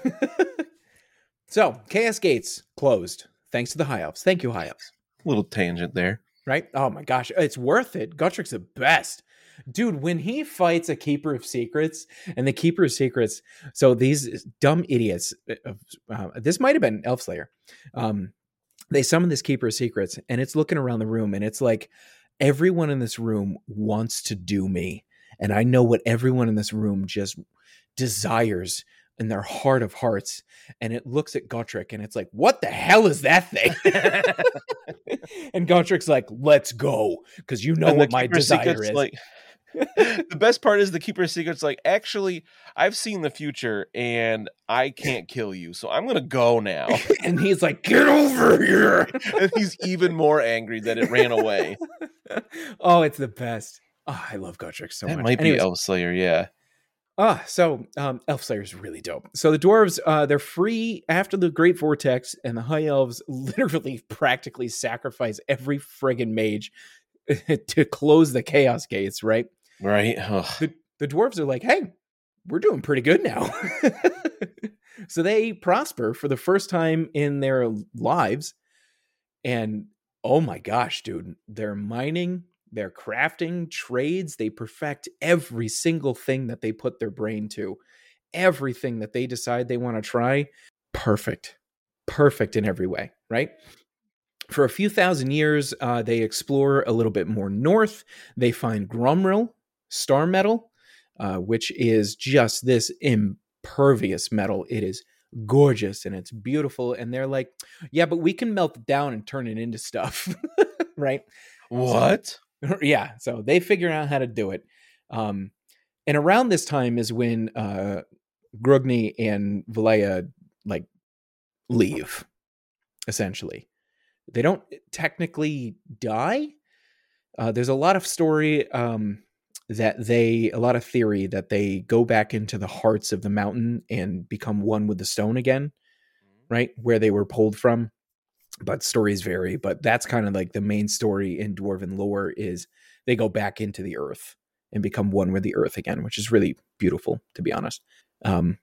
So, Chaos Gates closed thanks to the High Elves. Thank you, High Elves. Little tangent there. Right? Oh my gosh, it's worth it. Gotrek's the best. Dude, when he fights a Keeper of Secrets, and the Keeper of Secrets, so these dumb idiots, uh, uh, this might have been Elfslayer, um, they summon this Keeper of Secrets, and it's looking around the room, and it's like, everyone in this room wants to do me, and I know what everyone in this room just desires in their heart of hearts, and it looks at Gotrek, and it's like, what the hell is that thing? And Gotrek's like, let's go, because you know And what the my Keeper of desire Secrets, is. like the best part is the Keeper of Secrets like, actually, I've seen the future and I can't kill you, so I'm gonna go now. And he's like, get over here. And he's even more angry that it ran away. Oh, it's the best. Oh, I love Gotrek so That much. might be Anyways, Elfslayer, yeah. ah, so um, Elfslayer is really dope. So the dwarves, uh, they're free after the Great Vortex, and the High Elves literally practically sacrifice every friggin' mage to close the Chaos Gates, right? Right. Ugh. The, the dwarves are like, hey, we're doing pretty good now. So they prosper for the first time in their lives. And oh my gosh, dude, they're mining, they're crafting trades, they perfect every single thing that they put their brain to, everything that they decide they want to try. Perfect, perfect in every way, right? For a few thousand years, uh, they explore a little bit more north. They find Grumril, star metal, uh, which is just this impervious metal. It is gorgeous and it's beautiful. And they're like, yeah, but we can melt it down and turn it into stuff, right? What? So, yeah. So they figure out how to do it. Um, and around this time is when uh, Grugni and Valea like leave, essentially. They don't technically die. Uh, there's a lot of story um, that they, a lot of theory that they go back into the hearts of the mountain and become one with the stone again, right? Where they were pulled from. But stories vary. But that's kind of like the main story in Dwarven lore is they go back into the earth and become one with the earth again, which is really beautiful, to be honest. Um,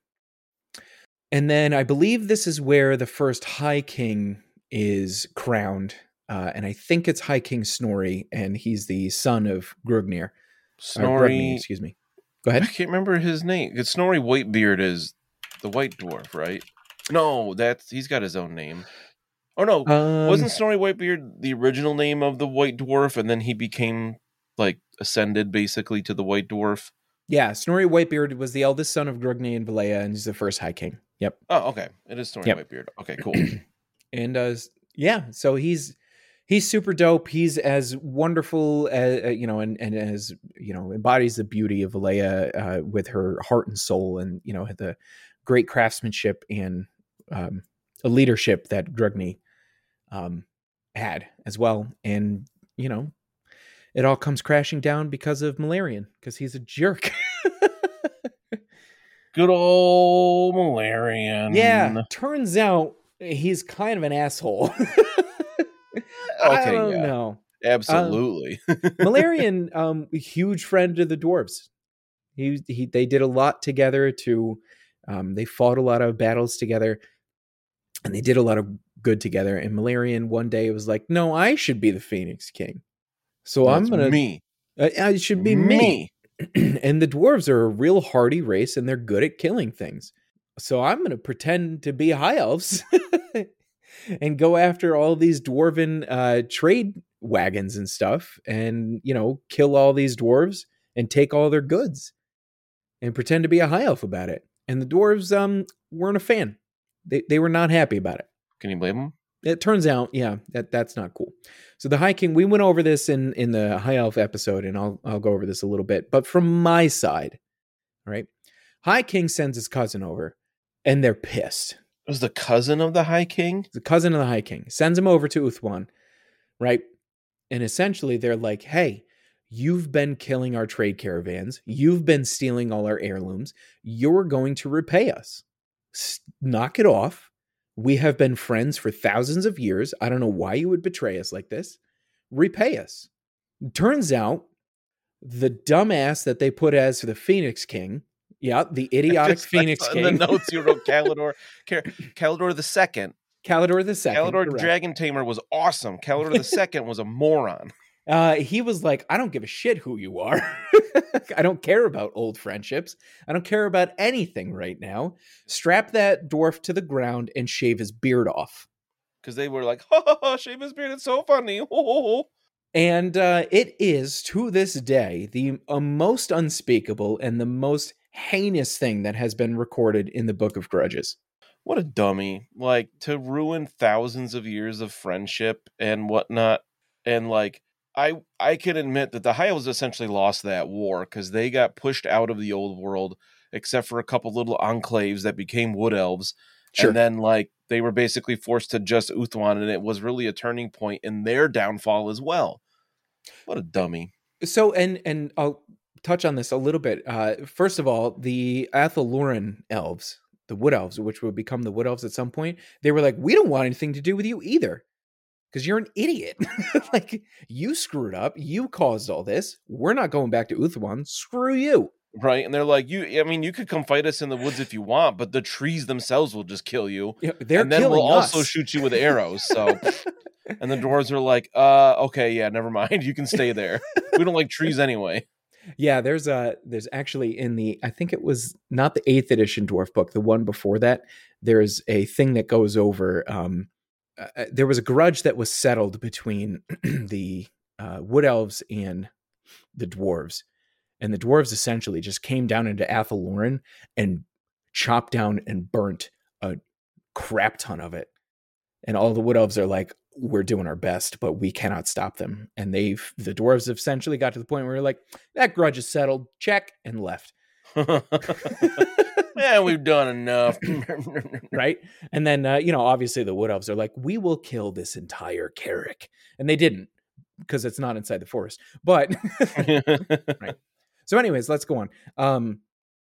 and then I believe this is where the first High King is crowned, uh, and I think it's High King Snorri, and he's the son of Grugnir. Snorri, Grugni, excuse me. Go ahead. I can't remember his name. It's Snorri Whitebeard is the White Dwarf, right? No, that's he's got his own name. Oh no, Um, wasn't Snorri Whitebeard the original name of the White Dwarf, and then he became like ascended basically to the White Dwarf? Yeah, Snorri Whitebeard was the eldest son of Grugni and Valea, and he's the first High King. Yep. Oh, okay. It is Snorri Yep. Whitebeard. Okay, cool. And uh, yeah, so he's he's super dope. He's as wonderful as uh, you know, and and as you know, embodies the beauty of Valea uh, with her heart and soul, and you know, the great craftsmanship and um, a leadership that Grugni um, had as well. And you know, it all comes crashing down because of Malarian, because he's a jerk. Good old Malarian. Yeah, turns out he's kind of an asshole. I Okay, don't yeah. know. Absolutely. Malarian, um, a huge friend of the dwarves. He, he, they did a lot together to, um, they fought a lot of battles together, and they did a lot of good together. And Malarian one day was like, "No, I should be the Phoenix King. So That's I'm gonna me. Uh, it should be me." Me. And the dwarves are a real hardy race, and they're good at killing things. So I'm gonna pretend to be high elves and go after all these dwarven uh, trade wagons and stuff, and you know, kill all these dwarves and take all their goods, and pretend to be a high elf about it. And the dwarves um weren't a fan. They they were not happy about it. Can you blame him? It turns out, yeah, that that's not cool. So the High King, we went over this in in the High Elf episode, and I'll I'll go over this a little bit. But from my side, all right, High King sends his cousin over, and they're pissed. It was the cousin of the High King? The cousin of the High King sends him over to Uthwan, right? And essentially, they're like, "Hey, you've been killing our trade caravans. You've been stealing all our heirlooms. You're going to repay us. S- knock it off. We have been friends for thousands of years. I don't know why you would betray us like this. Repay us." Turns out, the dumbass that they put as the Phoenix King, yeah, the idiotic Just, Phoenix in King, the notes you wrote Calidor, Cal- Calidor the Second. Calidor the Second, Calidor correct. Dragon Tamer was awesome. Calidor the Second was a moron. Uh, he was like, "I don't give a shit who you are. I don't care about old friendships. I don't care about anything right now. Strap that dwarf to the ground and shave his beard off." Because they were like, ha ha ha, shave his beard, it's so funny. Ho, ho, ho. And uh, it is, to this day, the uh, most unspeakable and the most heinous thing that has been recorded in the Book of Grudges. What a dummy. Like, to ruin thousands of years of friendship and whatnot. And, like, I I can admit that the High Elves essentially lost that war because they got pushed out of the old world, except for a couple little enclaves that became Wood Elves. Sure. And then, like, they were basically forced to just Uthwan, and it was really a turning point in their downfall as well. What a dummy. So, and and I'll touch on this a little bit. Uh, first of all, the Athaluran elves, the Wood Elves, which would become the Wood Elves at some point, they were like, we don't want anything to do with you either. Because you're an idiot. Like, you screwed up. You caused all this. We're not going back to Uthwan. Screw you. Right. And they're like, you, I mean, you could come fight us in the woods if you want, but the trees themselves will just kill you. Yeah, they're and then killing we'll us. also shoot you with arrows. So, and the dwarves are like, uh, okay, yeah, never mind. You can stay there. We don't like trees anyway. Yeah, there's a, there's actually in the, I think it was not the eighth edition dwarf book, the one before that, there's a thing that goes over, um, Uh, there was a grudge that was settled between the uh, Wood Elves and the dwarves, and the dwarves essentially just came down into Athaluran and chopped down and burnt a crap ton of it. And all the Wood Elves are like, we're doing our best, but we cannot stop them. And they've the dwarves essentially got to the point where they're like, that grudge is settled, check, and left. Yeah, we've done enough. Right. And then, uh, you know, obviously the Wood Elves are like, we will kill this entire Carrick. And they didn't, because it's not inside the forest. But, right. So anyways, let's go on. Um,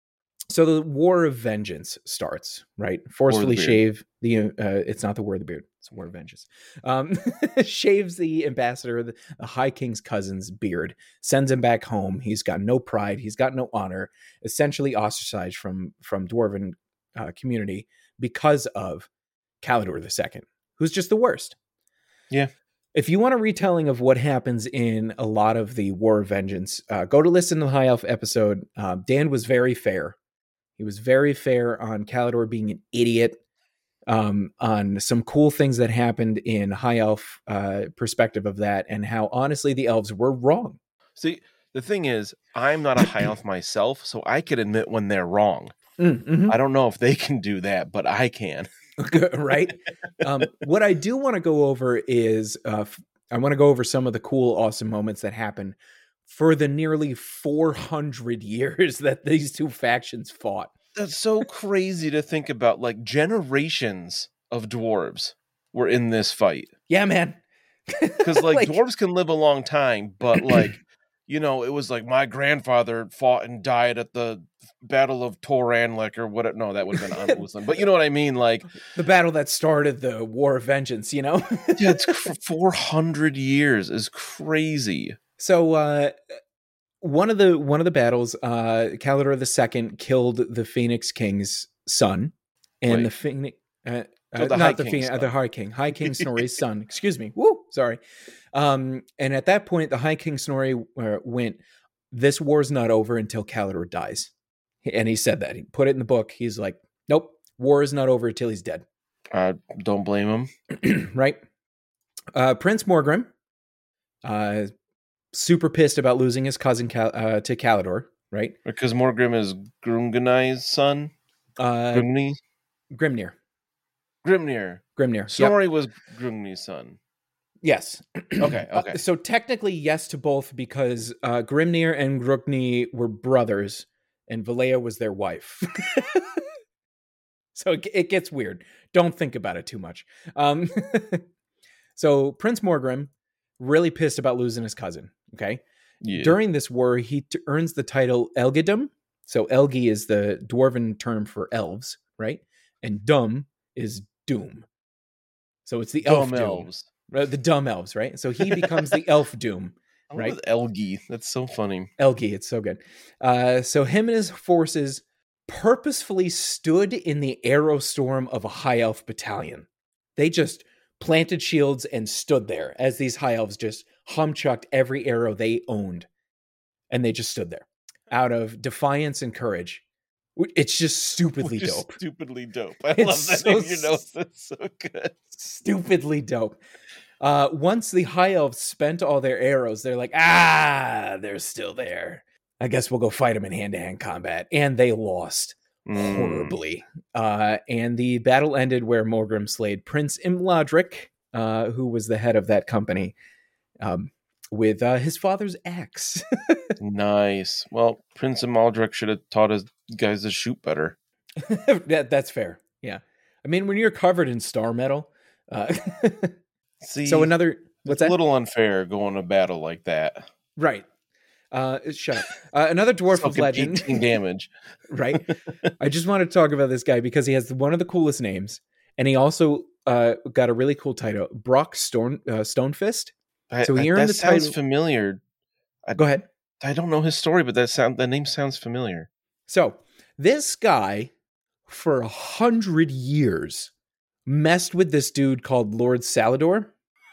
so the War of Vengeance starts, right? Forcefully the shave the, uh, it's not the War of the Beard. It's War of Vengeance. Um, shaves the ambassador, the, the High King's cousin's beard, sends him back home. He's got no pride. He's got no honor, essentially ostracized from, from Dwarven uh, community because of Calador the Second, who's just the worst. Yeah. If you want a retelling of what happens in a lot of the War of Vengeance, uh, go to listen to the High Elf episode. Uh, Dan was very fair. He was very fair on Calador being an idiot, um, on some cool things that happened in High Elf uh, perspective of that, and how honestly the elves were wrong. See, the thing is, I'm not a High Elf myself, so I can admit when they're wrong. Mm-hmm. I don't know if they can do that, but I can. Right? Um, what I do want to go over is uh, f- I want to go over some of the cool, awesome moments that happen for the nearly four hundred years that these two factions fought. That's so crazy to think about. Like, generations of dwarves were in this fight. Yeah, man. Because, like, Like- dwarves can live a long time, but, like, you know, it was like my grandfather fought and died at the Battle of Toranlik or what? No, that would have been Andalusian. But you know what I mean? Like, The battle that started the War of Vengeance, you know? yeah, it's cr- four hundred years is crazy. So uh, one of the one of the battles, uh, Calador the Second killed the Phoenix King's son, and Wait. the Phoenix, uh, So uh, the High not the King's Phoenix, uh, son. the High King, High King Snorri's son. Excuse me. Woo, sorry. Um, and at that point, the High King Snorri uh, went, "This war's not over until Calador dies," and he said that. He put it in the book. He's like, "Nope, war is not over until he's dead." I don't blame him. Right? Uh, Prince Morgrim, uh, super pissed about losing his cousin Cal- uh, to Calador, right? Because Morgrim is Grunganai's son. Uh, Grungni? Grimnir. Grimnir. Grimnir. Yep. Snorri was Grungni's son. Yes. Okay, Uh, okay. so technically, yes to both because uh, Grimnir and Grungni were brothers, and Valea was their wife. So it, it gets weird. Don't think about it too much. Um, so Prince Morgrim, really pissed about losing his cousin. Okay. Yeah. During this war, he t- earns the title Elgidum. So Elgi is the dwarven term for elves, right? And Dum is doom. So it's the elf Dumb doom. elves. Uh, the dumb elves, right? So he becomes the elf doom, I right? love Elgi. That's so funny. Elgi, it's so good. Uh, so him and his forces purposefully stood in the arrow storm of a high elf battalion. They just planted shields and stood there as these high elves just humchucked every arrow they owned. And they just stood there out of defiance and courage. It's just stupidly Which is dope. Stupidly dope. I It's love that so in your notes. That's so good. Stupidly dope. Uh, once the high elves spent all their arrows, they're like, ah, they're still there. I guess we'll go fight them in hand-to-hand combat. And they lost Mm. horribly. Uh, and the battle ended where Morgrim slayed Prince Imladric, uh, who was the head of that company, um, with uh, his father's axe. Nice. Well, Prince Imaldric should have taught his guys to shoot better. that, that's fair. Yeah. I mean, when you're covered in star metal. Uh, See, so another What's it's that? a little unfair going to battle like that. Right. Uh, shut up. Uh, another dwarf of Fucking legend. eighteen damage. Right. I just want to talk about this guy because he has one of the coolest names, and he also uh, got a really cool title, Brock Stone uh, Stonefist. I, So he I, earned that the sounds title. familiar. I, Go ahead. I don't know his story, but that sound the name sounds familiar. So this guy, for a hundred years, messed with this dude called Lord Salador.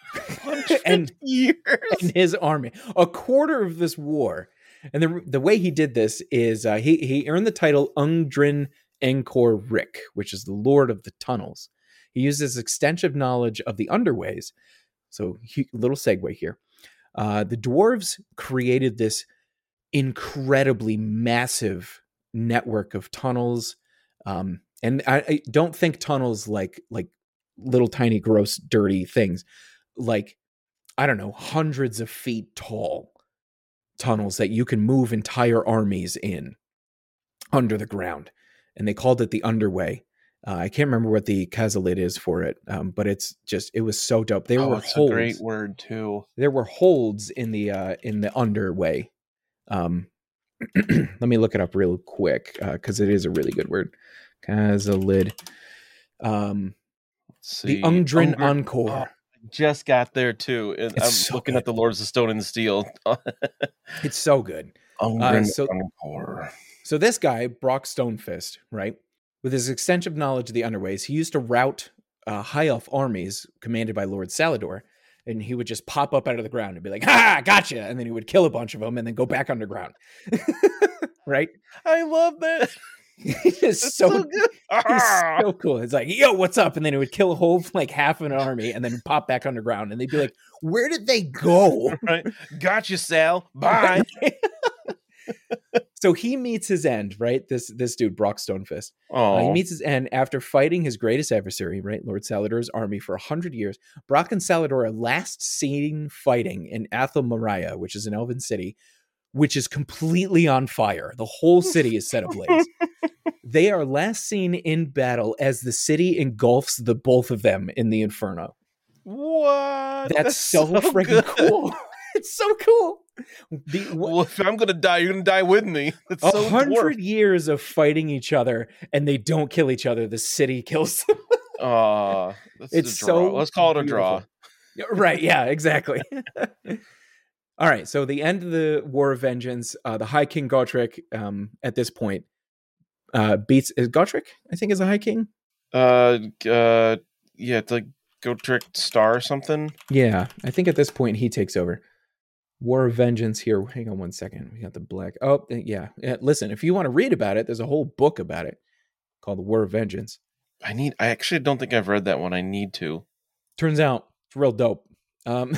and years and his army, a quarter of this war. And the the way he did this is uh, he he earned the title Ungdrin Enkor Rick, which is the Lord of the Tunnels. He used his extensive knowledge of the underways. So, he, little segue here. Uh, the dwarves created this incredibly massive network of tunnels, um, and I, I don't think tunnels like like little tiny gross dirty things. Like, I don't know, hundreds of feet tall tunnels that you can move entire armies in under the ground. And they called it the Underway. Uh, I can't remember what the Kazalid is for it, um, but it's just, it was so dope. There oh, were it's holds. a great word too. There were holds in the uh, in the Underway. Um, let me look it up real quick because uh, it is a really good word. Kazalid. Um, the Ungdrin Encore. Oh. Just got there too. And it's I'm so looking good. at the Lords of Stone and Steel. It's so good. Uh, so, so this guy, Brock Stonefist, right, with his extensive knowledge of the underways, he used to rout uh, high elf armies commanded by Lord Salador, and he would just pop up out of the ground and be like, "Ha, gotcha!" And then he would kill a bunch of them and then go back underground. Right? I love that. He's so, so good. He's so cool. It's like, yo, what's up? And then it would kill a whole like half of an army and then pop back underground. And they'd be like, where did they go? Right. Gotcha, Sal. Bye. So he meets his end, right? This this dude, Brock Stonefist. Oh, uh, he meets his end after fighting his greatest adversary, right? Lord Salador's army for a hundred years. Brock and Salador are last seen fighting in Athel Mariah, which is an elven city, which is completely on fire. The whole city is set ablaze. They are last seen in battle as the city engulfs the both of them in the Inferno. What? That's, That's so, so freaking cool. It's so cool. The, well, if I'm gonna die, you're gonna die with me. It's a so hundred years of fighting each other, and they don't kill each other. The city kills them. uh, it's so. Let's call it a beautiful. Draw. Right? Yeah. Exactly. All right. So the end of the War of Vengeance, uh, the High King Gotrek, um, at this point, uh, beats is Gotrek. I think is the High King. Uh, uh, yeah, it's like Gotrek Star or something. Yeah, I think at this point he takes over. War of Vengeance here. Hang on one second. We got the black. Oh, yeah. yeah. Listen, if you want to read about it, there's a whole book about it called The War of Vengeance. I need. I actually don't think I've read that one. I need to. Turns out it's real dope. Um,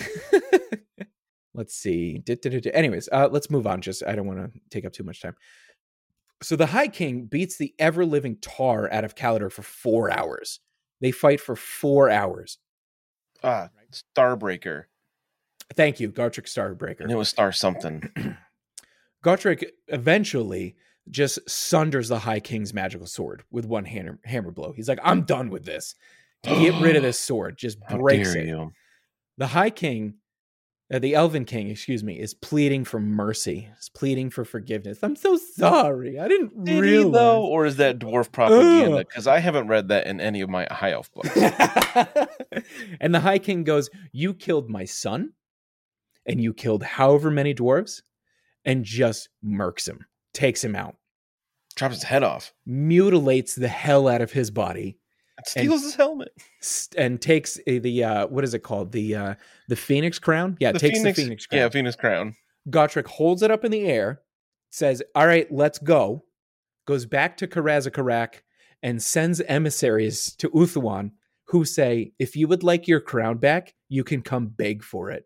let's see. Anyways, uh, let's move on. Just I don't want to take up too much time. So the High King beats the ever-living tar out of Kalador for four hours. They fight for four hours. Ah, Starbreaker. Thank you, Gotrek Starbreaker. And it was Star something. Gotrek eventually just sunders the High King's magical sword with one hammer, hammer blow. He's like, I'm done with this. Get rid of this sword. Just breaks it. You. The High King, uh, the Elven King, excuse me, is pleading for mercy. He's pleading for forgiveness. I'm so sorry. I didn't Did realize. He, though, or is that dwarf propaganda? Because I haven't read that in any of my High Elf books. And the High King goes, you killed my son, and you killed however many dwarves, and just murks him, takes him out. Chops his head off. Mutilates the hell out of his body. And steals and, his helmet. And takes the, uh, what is it called? The uh, the Phoenix Crown? Yeah, the takes Phoenix, the Phoenix Crown. Yeah, Phoenix Crown. Gotrek holds it up in the air, says, all right, let's go. Goes back to Karazakarak and sends emissaries to Uthuan who say, if you would like your crown back, you can come beg for it.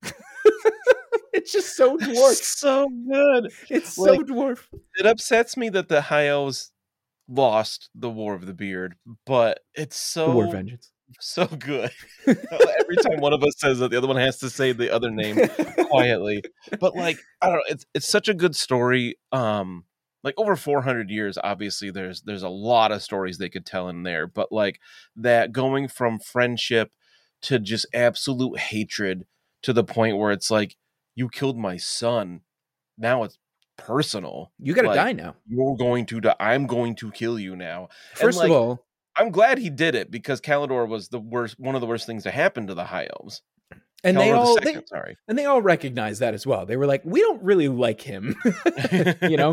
It's just so dwarf. So good. It's like, so dwarf. It upsets me that the High Elves lost the War of the Beard, but it's so the War of Vengeance. So good. Every time one of us says it, the other one has to say the other name quietly. But like, I don't know, it's it's such a good story. Um, like over four hundred years, obviously there's there's a lot of stories they could tell in there, but like that going from friendship to just absolute hatred to the point where it's like, you killed my son. Now it's personal. You got to like, die now. You're going to die. I'm going to kill you now. First like, of all, I'm glad he did it because Kalidor was the worst, one of the worst things to happen to the High Elves. And Kalidor they all, the second, they, sorry. and they all recognize that as well. They were like, we don't really like him, you know?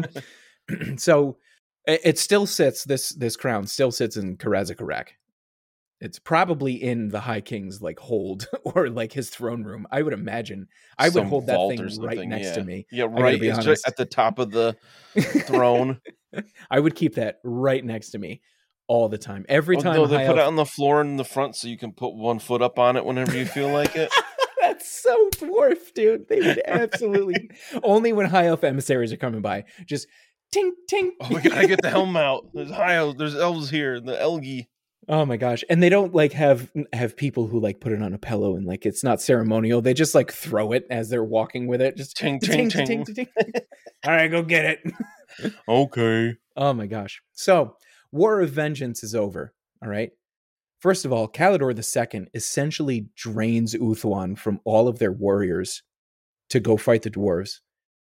So it, it still sits, this, this crown still sits in Karazakarak. It's probably in the High King's like hold or like his throne room. I would imagine I would Some hold that vault thing or right something, next yeah. to me. Yeah, I gotta right. be It's honest. just at the top of the throne. I would keep that right next to me all the time. Every Oh, time no, they High put it Elf- on the floor in the front so you can put one foot up on it whenever you feel like it. That's so dwarf, dude. They would absolutely only when High Elf emissaries are coming by. Just ting ting. Oh, we gotta get the helm out. There's high elves, there's elves here, the Elgi. Oh my gosh. And they don't like have have people who like put it on a pillow and like it's not ceremonial. They just like throw it as they're walking with it. Just ting ting ting. ting. ting. All right, go get it. Okay. Oh my gosh. So, War of Vengeance is over. All right. First of all, Kalidor the Second essentially drains Uthwan from all of their warriors to go fight the dwarves.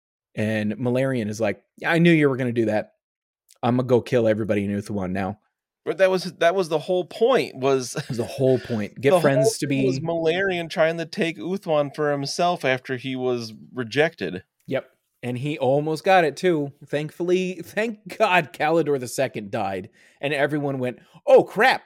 And Malarian is like, yeah, I knew you were going to do that. I'm going to go kill everybody in Uthwan now. But that was that was the whole point. Was That was the whole point. Get the friends whole to thing be. was Malarian trying to take Uthwan for himself after he was rejected. Yep. And he almost got it too. Thankfully, thank God Kalidor the Second died. And everyone went, oh crap.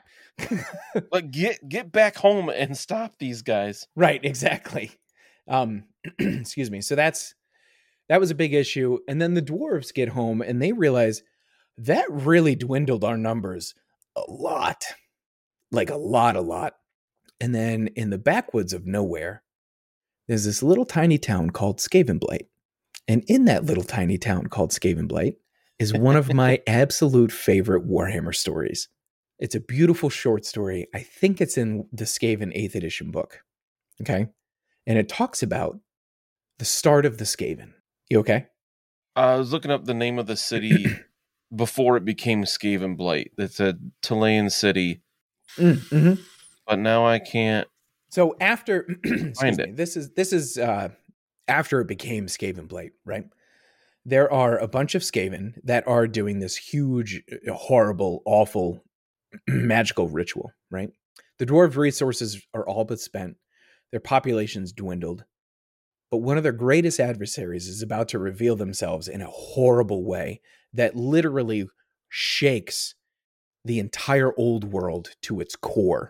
Like get get back home and stop these guys. Right, exactly. Um, excuse me. So that's that was a big issue. And then the dwarves get home and they realize that really dwindled our numbers a lot. Like a lot, a lot. And then in the backwoods of nowhere, there's this little tiny town called Skavenblight. And in that little tiny town called Skavenblight is one of my absolute favorite Warhammer stories. It's a beautiful short story. I think it's in the Skaven eighth edition book. Okay. And it talks about the start of the Skaven. You okay? I was looking up the name of the city before it became Skavenblight. It's a Talayan city. Mm-hmm. But now I can't So after excuse find me, it. this is this is uh after it became Skavenblight, right? There are a bunch of Skaven that are doing this huge, horrible, awful magical ritual, right? The dwarves' resources are all but spent. Their population's dwindled. But one of their greatest adversaries is about to reveal themselves in a horrible way that literally shakes the entire old world to its core.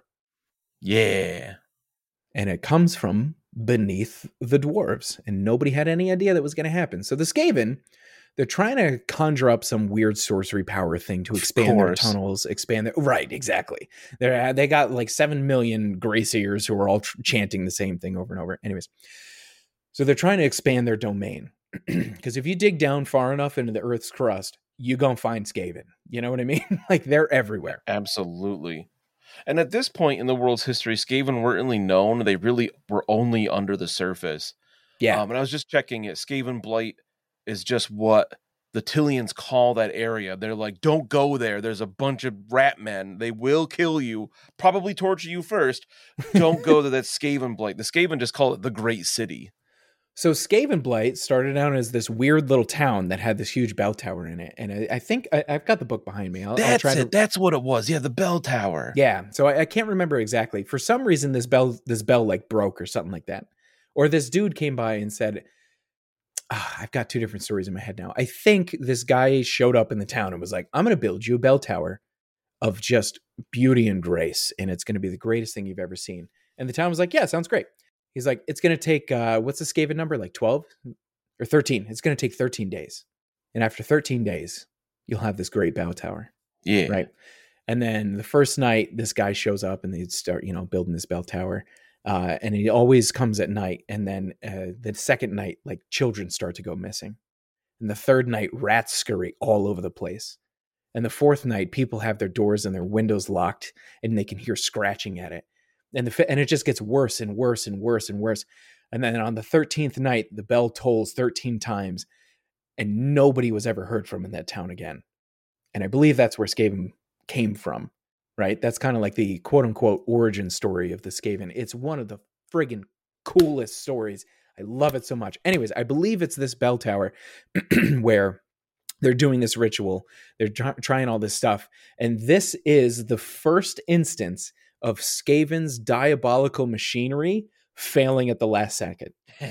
Yeah. And it comes from beneath the dwarves. And nobody had any idea that was going to happen. So the Skaven, they're trying to conjure up some weird sorcery power thing to expand their tunnels, expand their... Right, exactly. They're, they got like seven million Greyseers who are all tr- chanting the same thing over and over. Anyways, so they're trying to expand their domain. Because if you dig down far enough into the Earth's crust, you're going to find Skaven. You know what I mean? Like, they're everywhere. Absolutely. And at this point in the world's history, Skaven weren't really known. They really were only under the surface. Yeah. Um, and I was just checking it. Skavenblight is just what the Tillians call that area. They're like, don't go there. There's a bunch of rat men. They will kill you, probably torture you first. Don't go to that Skavenblight. The Skaven just call it the Great City. So Skavenblight started out as this weird little town that had this huge bell tower in it. And I, I think I, I've got the book behind me. I'll, That's I'll try it. to... That's what it was. Yeah, the bell tower. Yeah. So I, I can't remember exactly. For some reason, this bell, this bell like broke or something like that. Or this dude came by and said, ah, I've got two different stories in my head now. I think this guy showed up in the town and was like, I'm going to build you a bell tower of just beauty and grace. And it's going to be the greatest thing you've ever seen. And the town was like, yeah, sounds great. He's like, it's going to take, uh, what's the Skaven number? Like twelve or thirteen. It's going to take thirteen days. And after thirteen days, you'll have this great bell tower. Yeah. Right. And then the first night, this guy shows up and they start, you know, building this bell tower. Uh, and he always comes at night. And then uh, the second night, like children start to go missing. And the third night, rats scurry all over the place. And the fourth night, people have their doors and their windows locked and they can hear scratching at it. And the and it just gets worse and worse and worse and worse. And then on the thirteenth night, the bell tolls thirteen times and nobody was ever heard from in that town again. And I believe that's where Skaven came from. right? That's kind of like the quote unquote origin story of the Skaven. It's one of the friggin' coolest stories. I love it so much. Anyways, I believe it's this bell tower where they're doing this ritual. They're try- trying all this stuff. And this is the first instance of Skaven's diabolical machinery failing at the last second.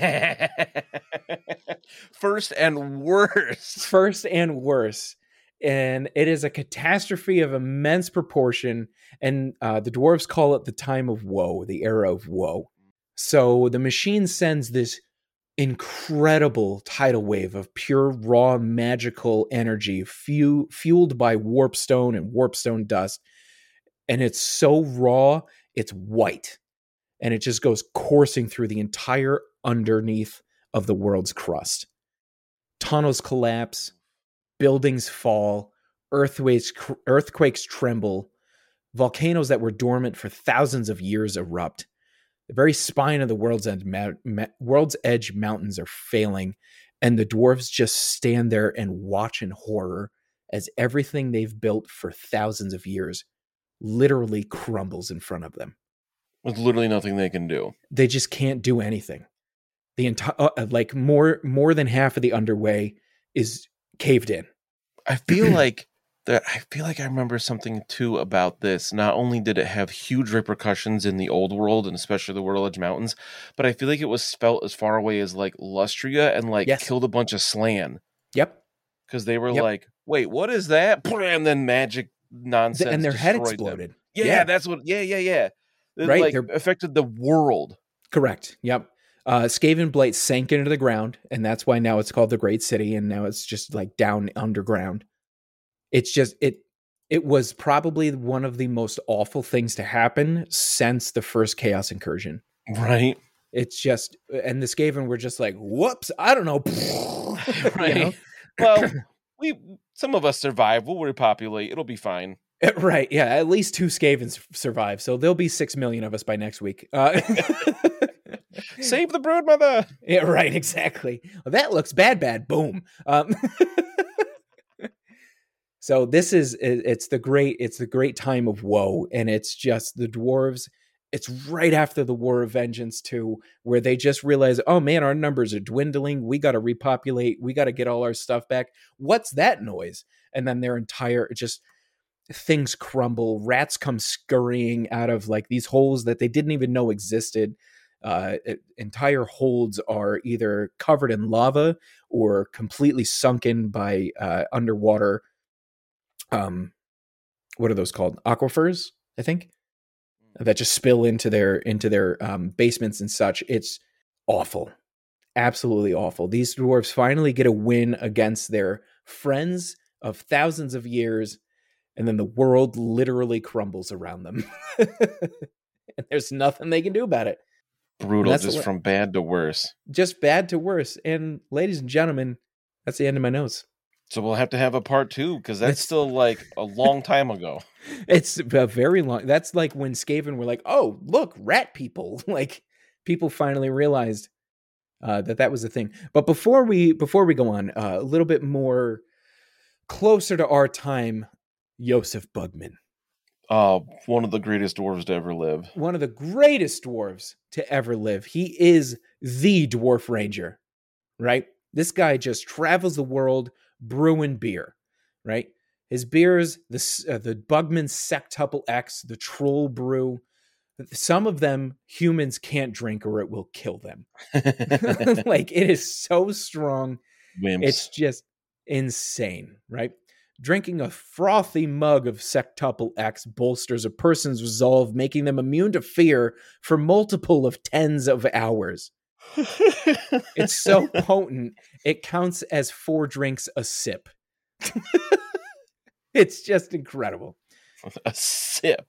First and worst. First and worse. And it is a catastrophe of immense proportion. And uh, the dwarves call it the time of woe, the era of woe. So the machine sends this incredible tidal wave of pure, raw, magical energy fu- fueled by warpstone and warpstone dust. And it's so raw, it's white. And it just goes coursing through the entire underneath of the world's crust. Tunnels collapse, buildings fall, earthquakes, earthquakes tremble, volcanoes that were dormant for thousands of years erupt. The very spine of the world's edge, ma- ma- world's edge mountains are failing, and the dwarves just stand there and watch in horror as everything they've built for thousands of years literally crumbles in front of them. With literally nothing they can do. They just can't do anything. The entire, uh, like more more than half of the underway is caved in. I feel like that. I feel like I remember something too about this. Not only did it have huge repercussions in the old world and especially the World Edge Mountains, but I feel like it was spelt as far away as like Lustria and like Yes. killed a bunch of Slan. Yep. Because they were Yep. like, wait, what is that? And then magic nonsense. And their head destroyed exploded. them. Yeah, Yeah. that's what. Yeah, yeah, yeah. It Right, like they're- affected the world. Correct. Yep. Uh, Skaven Blight sank into the ground, and that's why now it's called the Great City, and now it's just like down underground. It's just it. It was probably one of the most awful things to happen since the first Chaos Incursion. Right. It's just, and the Skaven were just like, "Whoops, I don't know." Right. You know? Well, we some of us survive. We'll repopulate. It'll be fine. Right. Yeah. At least two Skavens survive, so there'll be six million of us by next week. Uh, Save the brood mother. Yeah, right, exactly. Well, that looks bad, bad. Boom. Um, so this is it's the great it's the great time of woe, and it's just the dwarves. It's right after the War of Vengeance too, where they just realize, oh man, our numbers are dwindling. We got to repopulate. We got to get all our stuff back. What's that noise? And then their entire just things crumble. Rats come scurrying out of like these holes that they didn't even know existed. Uh, it, entire holds are either covered in lava or completely sunken by uh, underwater. Um, what are those called? Aquifers, I think, that just spill into their into their um, basements and such. It's awful, absolutely awful. These dwarves finally get a win against their friends of thousands of years, and then the world literally crumbles around them, and there's nothing they can do about it. Brutal, That's just what- from bad to worse. Just bad to worse. And ladies and gentlemen, that's the end of my notes. So we'll have to have a part two because that's It's- still like a long time ago. It's a very long. That's like when Skaven were like, "Oh, look, rat people!" Like people finally realized uh, that that was a thing. But before we before we go on, uh, a little bit more closer to our time, Joseph Bugman, Uh, one of the greatest dwarves to ever live. one of the greatest dwarves to ever live. He is the Dwarf Ranger, right? This guy just travels the world brewing beer, right? His beers, the uh, the Bugman Sectuple X, the Troll Brew, some of them humans can't drink or it will kill them. Like it is so strong. Wimps. It's just insane, right? Drinking a frothy mug of Sectuple X bolsters a person's resolve, making them immune to fear for multiple of tens of hours. It's so potent, it counts as four drinks a sip. It's just incredible. a sip.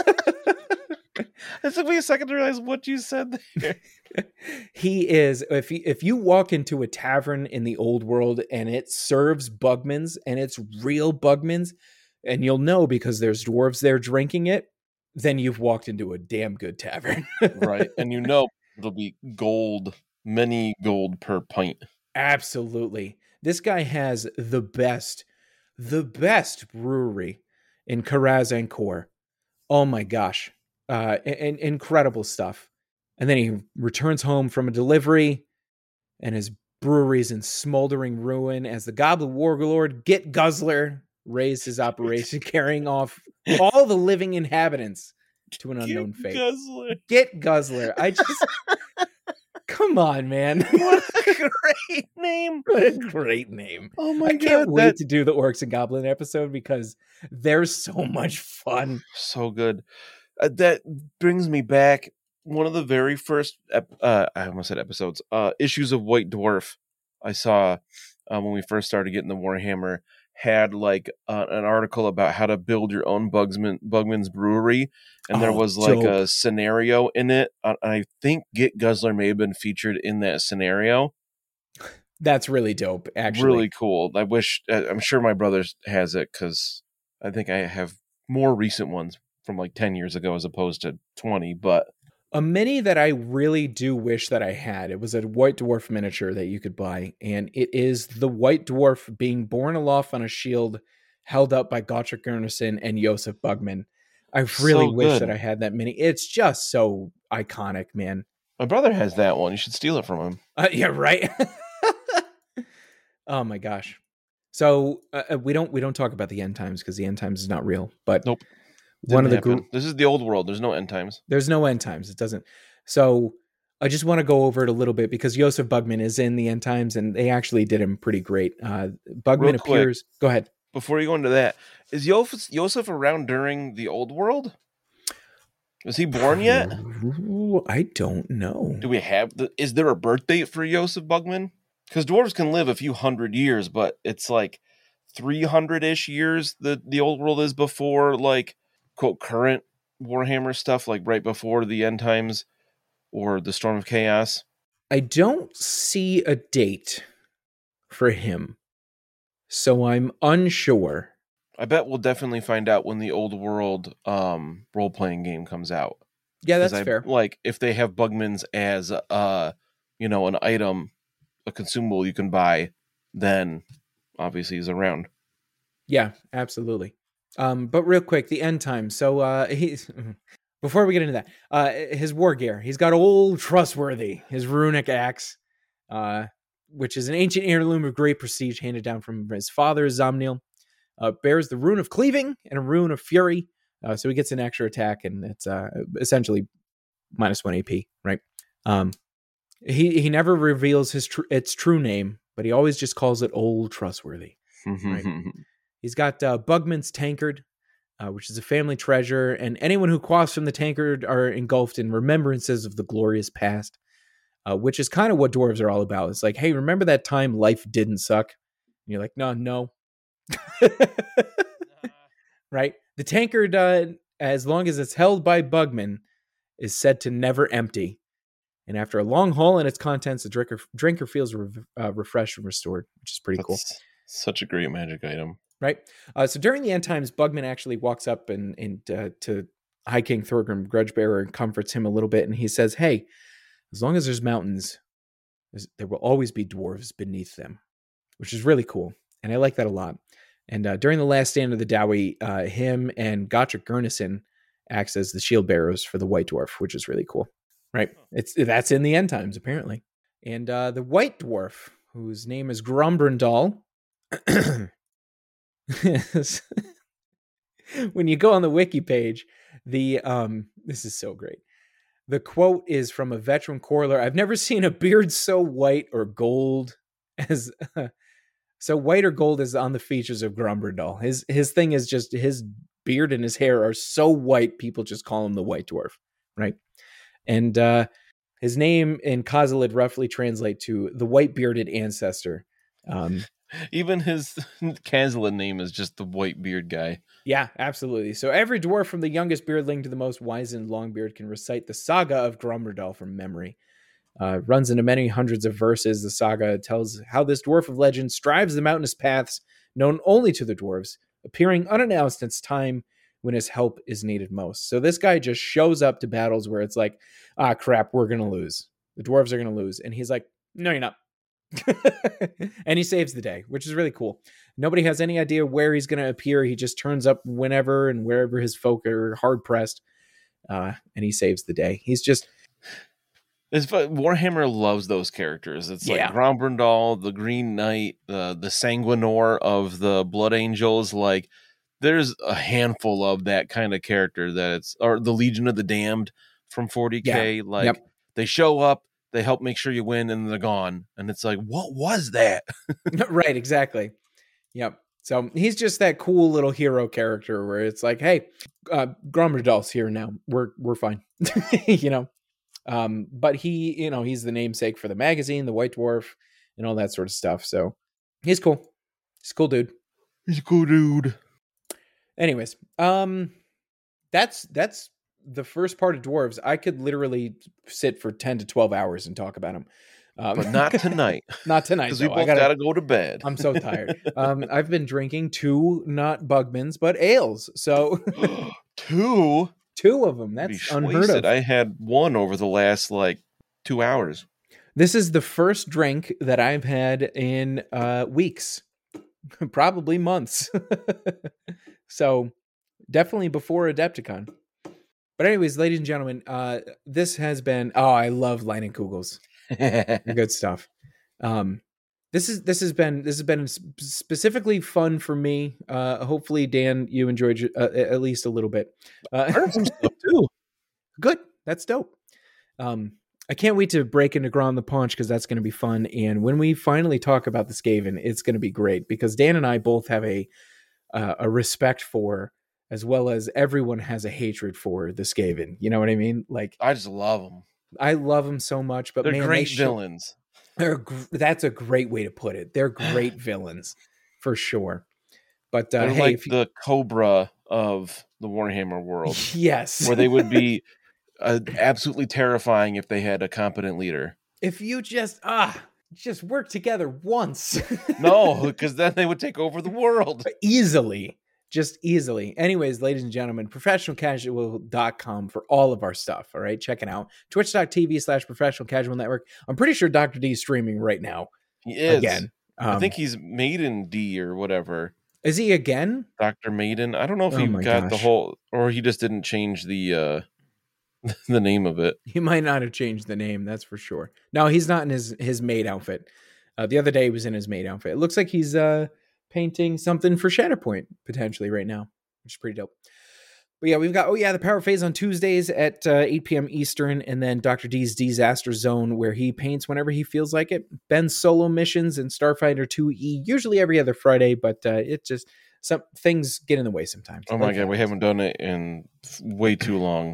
It took me a second to realize what you said there. He is, if you, if you walk into a tavern in the old world and it serves Bugmans and it's real Bugmans, and you'll know because there's dwarves there drinking it, then you've walked into a damn good tavern. Right. And you know it'll be gold, many gold per pint. Absolutely. This guy has the best, the best brewery in Karaz-Ankor. Oh my gosh. Uh, and, incredible stuff. And then he returns home from a delivery, and his brewery's in smoldering ruin as the Goblin Warlord Git Guzzler raised his operation, carrying off all the living inhabitants to an unknown Git fate. Guzzler. Git Guzzler. I just... Come on, man. What a great name. What a great name. Oh my I god. can't wait that- to do the Orcs and Goblin episode because they're so much fun. So good. Uh, that brings me back. One of the very first, ep- uh, I almost said episodes, uh, issues of White Dwarf I saw uh, when we first started getting the Warhammer had like uh, an article about how to build your own Bugsman, Bugman's brewery. And there Oh, was like dope. a scenario in it. Uh, I think Git Guzzler may have been featured in that scenario. That's really dope, actually. Really cool. I wish, uh, I'm sure my brother has it because I think I have more recent ones from like ten years ago as opposed to twenty, but A mini that I really do wish that I had. It was a White Dwarf miniature that you could buy, and it is the White Dwarf being borne aloft on a shield held up by Gotrek Gurnisson and Joseph Bugman. I really So wish good. that I had that mini. It's just so iconic, man. my brother has that one. You should steal it from him. Uh, yeah, right. Oh my gosh. So uh, we don't we don't talk about the end times because the end times is not real. But Nope. one of the Didn't happen. group, This is the old world. There's no end times. there's no end times. It doesn't. So I just want to go over it a little bit because Joseph Bugman is in the end times, and they actually did him pretty great. Uh, Bugman Real quick. appears. Go ahead. Before you go into that, is Joseph, Joseph around during the old world? Was he born yet? Ooh, I don't know. Do we have the? Is there a birth date for Joseph Bugman? Because dwarves can live a few hundred years, but it's like three hundred ish years. The the old world is before like quote current Warhammer stuff, like right before the end times or the Storm of Chaos. I don't see a date for him, so I'm unsure. I bet we'll definitely find out when the old world um, role playing game comes out. Yeah, 'Cause that's I- fair. Like if they have Bugmans as uh, you know, an item, a consumable you can buy, then obviously he's around. Yeah, absolutely. Um, but real quick, the end times. So uh, he's before we get into that, uh, his war gear. He's got old trustworthy, his runic axe, uh, which is an ancient heirloom of great prestige handed down from his father Zomniel. Uh, bears the rune of cleaving and a rune of fury, uh, so he gets an extra attack, and it's uh, essentially minus one A P. Right? Um, he he never reveals his tr- its true name, but he always just calls it old trustworthy. He's got uh, Bugman's Tankard, uh, which is a family treasure, and anyone who quaffs from the tankard are engulfed in remembrances of the glorious past, uh, which is kind of what dwarves are all about. It's like, hey, remember that time life didn't suck? And you're like, no, no. Right? The tankard, uh, as long as it's held by Bugman, is said to never empty. And after a long haul in its contents, the drinker, drinker feels re- uh, refreshed and restored, which is pretty That's cool. such a great magic item. Right. Uh, so during the end times, Bugman actually walks up and, and uh, to High King Thorgrim Grudgebearer and comforts him a little bit. And he says, hey, as long as there's mountains, there's, there will always be dwarves beneath them, which is really cool. And I like that a lot. And uh, during the last stand of the Dowie, uh, him and Gotrek Gurnisson acts as the shield bearers for the White Dwarf, which is really cool. Right. It's that's in the end times, apparently. And uh, the White Dwarf, whose name is Grombrindal, when you go on the wiki page, the um this is so great. The quote is from a veteran corler. I've never seen a beard so white or gold as uh, so white or gold as on the features of Grombrindal. His his thing is just his beard and his hair are so white, people just call him the White Dwarf, right? And uh, his name in Khazalid roughly translate to the white bearded ancestor. Um, Even his Kazlan name is just the white beard guy. Yeah, absolutely. So every dwarf from the youngest beardling to the most wizened longbeard can recite the saga of Grombrindal from memory. Uh, runs into many hundreds of verses. The saga tells how this dwarf of legend strives the mountainous paths known only to the dwarves, appearing unannounced in its time when his help is needed most. So this guy just shows up to battles where it's like, ah, crap, we're going to lose. The dwarves are going to lose. And he's like, no, you're not. And he saves the day, which is really cool. Nobody has any idea where he's going to appear. He just turns up whenever and wherever his folk are hard pressed, uh, and he saves the day. He's just It's fun. Warhammer loves those characters. It's Yeah. like Grombrindal, the Green Knight, the the Sanguinor of the Blood Angels. Like, there's a handful of that kind of character that it's, or the Legion of the Damned from forty K. Yeah. Like, Yep. they show up, they help make sure you win, and they're gone. And it's like, what was that? right, exactly. Yep. So he's just that cool little hero character where it's like, hey, uh, Grombrindal's here now. We're we're fine, you know. Um, but he, you know, he's the namesake for the magazine, the White Dwarf, and all that sort of stuff. So he's cool. He's a cool dude. He's a cool dude. Anyways, um, that's that's the first part of dwarves. I could literally sit for ten to twelve hours and talk about them. Um, But not tonight. not tonight. Because we though. both I gotta, gotta go to bed. I'm so tired. Um, I've been drinking two, not Bugmans, but ales. So Two? two of them. Be That's unheard wasted. of. I had one over the last like two hours. This is the first drink that I've had in uh, weeks, probably months. So definitely before Adepticon. But anyways, ladies and gentlemen, uh, this has been, oh, I love Leinenkugels. Good stuff. Um, this is this has been this has been specifically fun for me. Uh, hopefully, Dan, you enjoyed uh, at least a little bit. Uh, Some stuff too. Good, that's dope. Um, I can't wait to break into Grom the Paunch because that's going to be fun. And when we finally talk about the Skaven, it's going to be great because Dan and I both have a uh, a respect for, as well as everyone has a hatred for the Skaven. You know what I mean? Like, I just love them. I love them so much, but They're man, great they villains. They're gr- that's a great way to put it. They're great villains for sure. But uh, They're hey, like if you, the Cobra of the Warhammer world, yes, where they would be uh, absolutely terrifying if they had a competent leader. if you just ah just work together once, No, because then they would take over the world. easily. Just easily. Anyways, ladies and gentlemen, professional casual dot com for all of our stuff. All right, check it out. Twitch dot T V slash professional casual network. I'm pretty sure Doctor D is streaming right now. He is. Again. Um, I think he's Maiden D or whatever. Is he again? Doctor Maiden. I don't know if Oh he my got the gosh. whole, or he just didn't change the uh the name of it. He might not have changed the name, that's for sure. No, he's not in his his maid outfit. Uh, the other day he was in his maid outfit. It looks like he's uh painting something for Shatterpoint potentially right now, which is pretty dope. But yeah, we've got, oh yeah, the Power Phase on Tuesdays at uh, eight p.m. Eastern, and then Doctor D's Disaster Zone, where he paints whenever he feels like it. Ben's solo missions and Starfighter two E, usually every other Friday, but uh, it just, some things get in the way sometimes. Oh my Like god, we that. haven't done it in way too long.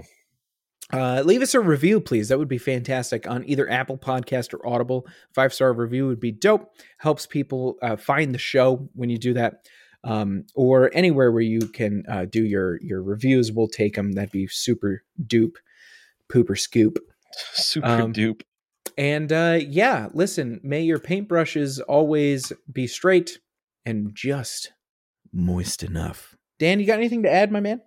Uh, leave us a review, please. That would be fantastic on either Apple Podcast or Audible. Five star review would be dope. Helps people uh, find the show when you do that, um, or anywhere where you can uh, do your your reviews. We'll take them. That'd be super dupe, pooper scoop. Super Um, dupe. And uh, yeah, listen. May your paintbrushes always be straight and just moist enough. Dan, you got anything to add, my man?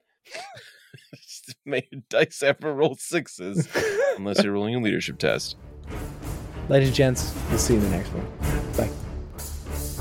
May your dice ever roll sixes unless you're rolling a leadership test. Ladies and gents, we'll see you in the next one. Bye.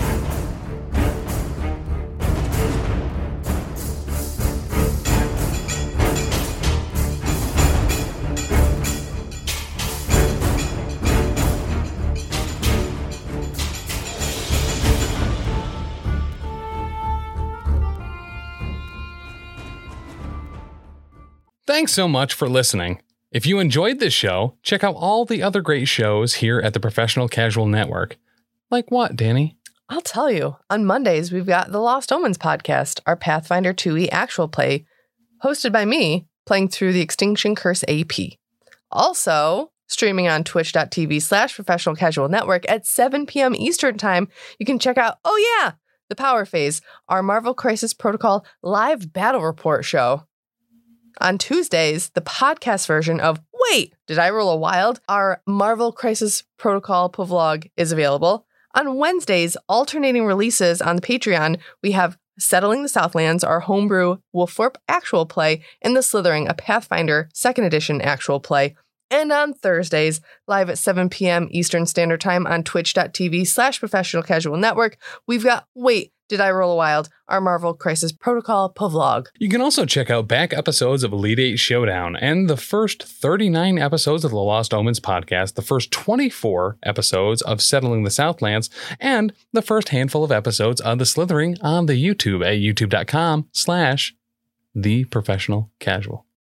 Thanks so much for listening. If you enjoyed this show, check out all the other great shows here at the Professional Casual Network. Like what, Danny? I'll tell you. On Mondays, we've got the Lost Omens podcast, our Pathfinder two E actual play, hosted by me, playing through the Extinction Curse A P. Also, streaming on twitch dot T V slash professional casual network at seven p.m. Eastern Time, you can check out, oh yeah, the Power Phase, our Marvel Crisis Protocol live battle report show. On Tuesdays, the podcast version of Wait, Did I Roll a Wild? Our Marvel Crisis Protocol Povlog is available. On Wednesdays, alternating releases on the Patreon, we have Settling the Southlands, our homebrew Wolfthorpe actual play, and The Slithering, a Pathfinder second edition actual play. And on Thursdays, live at seven p.m. Eastern Standard Time on twitch.tv slash professional casual network, we've got Wait, Did I Roll a Wild? Our Marvel Crisis Protocol povlog. You can also check out back episodes of Elite Eight Showdown and the first thirty-nine episodes of the Lost Omens podcast, the first twenty-four episodes of Settling the Southlands, and the first handful of episodes of The Slithering on the YouTube at youtube.com slash the professional casual.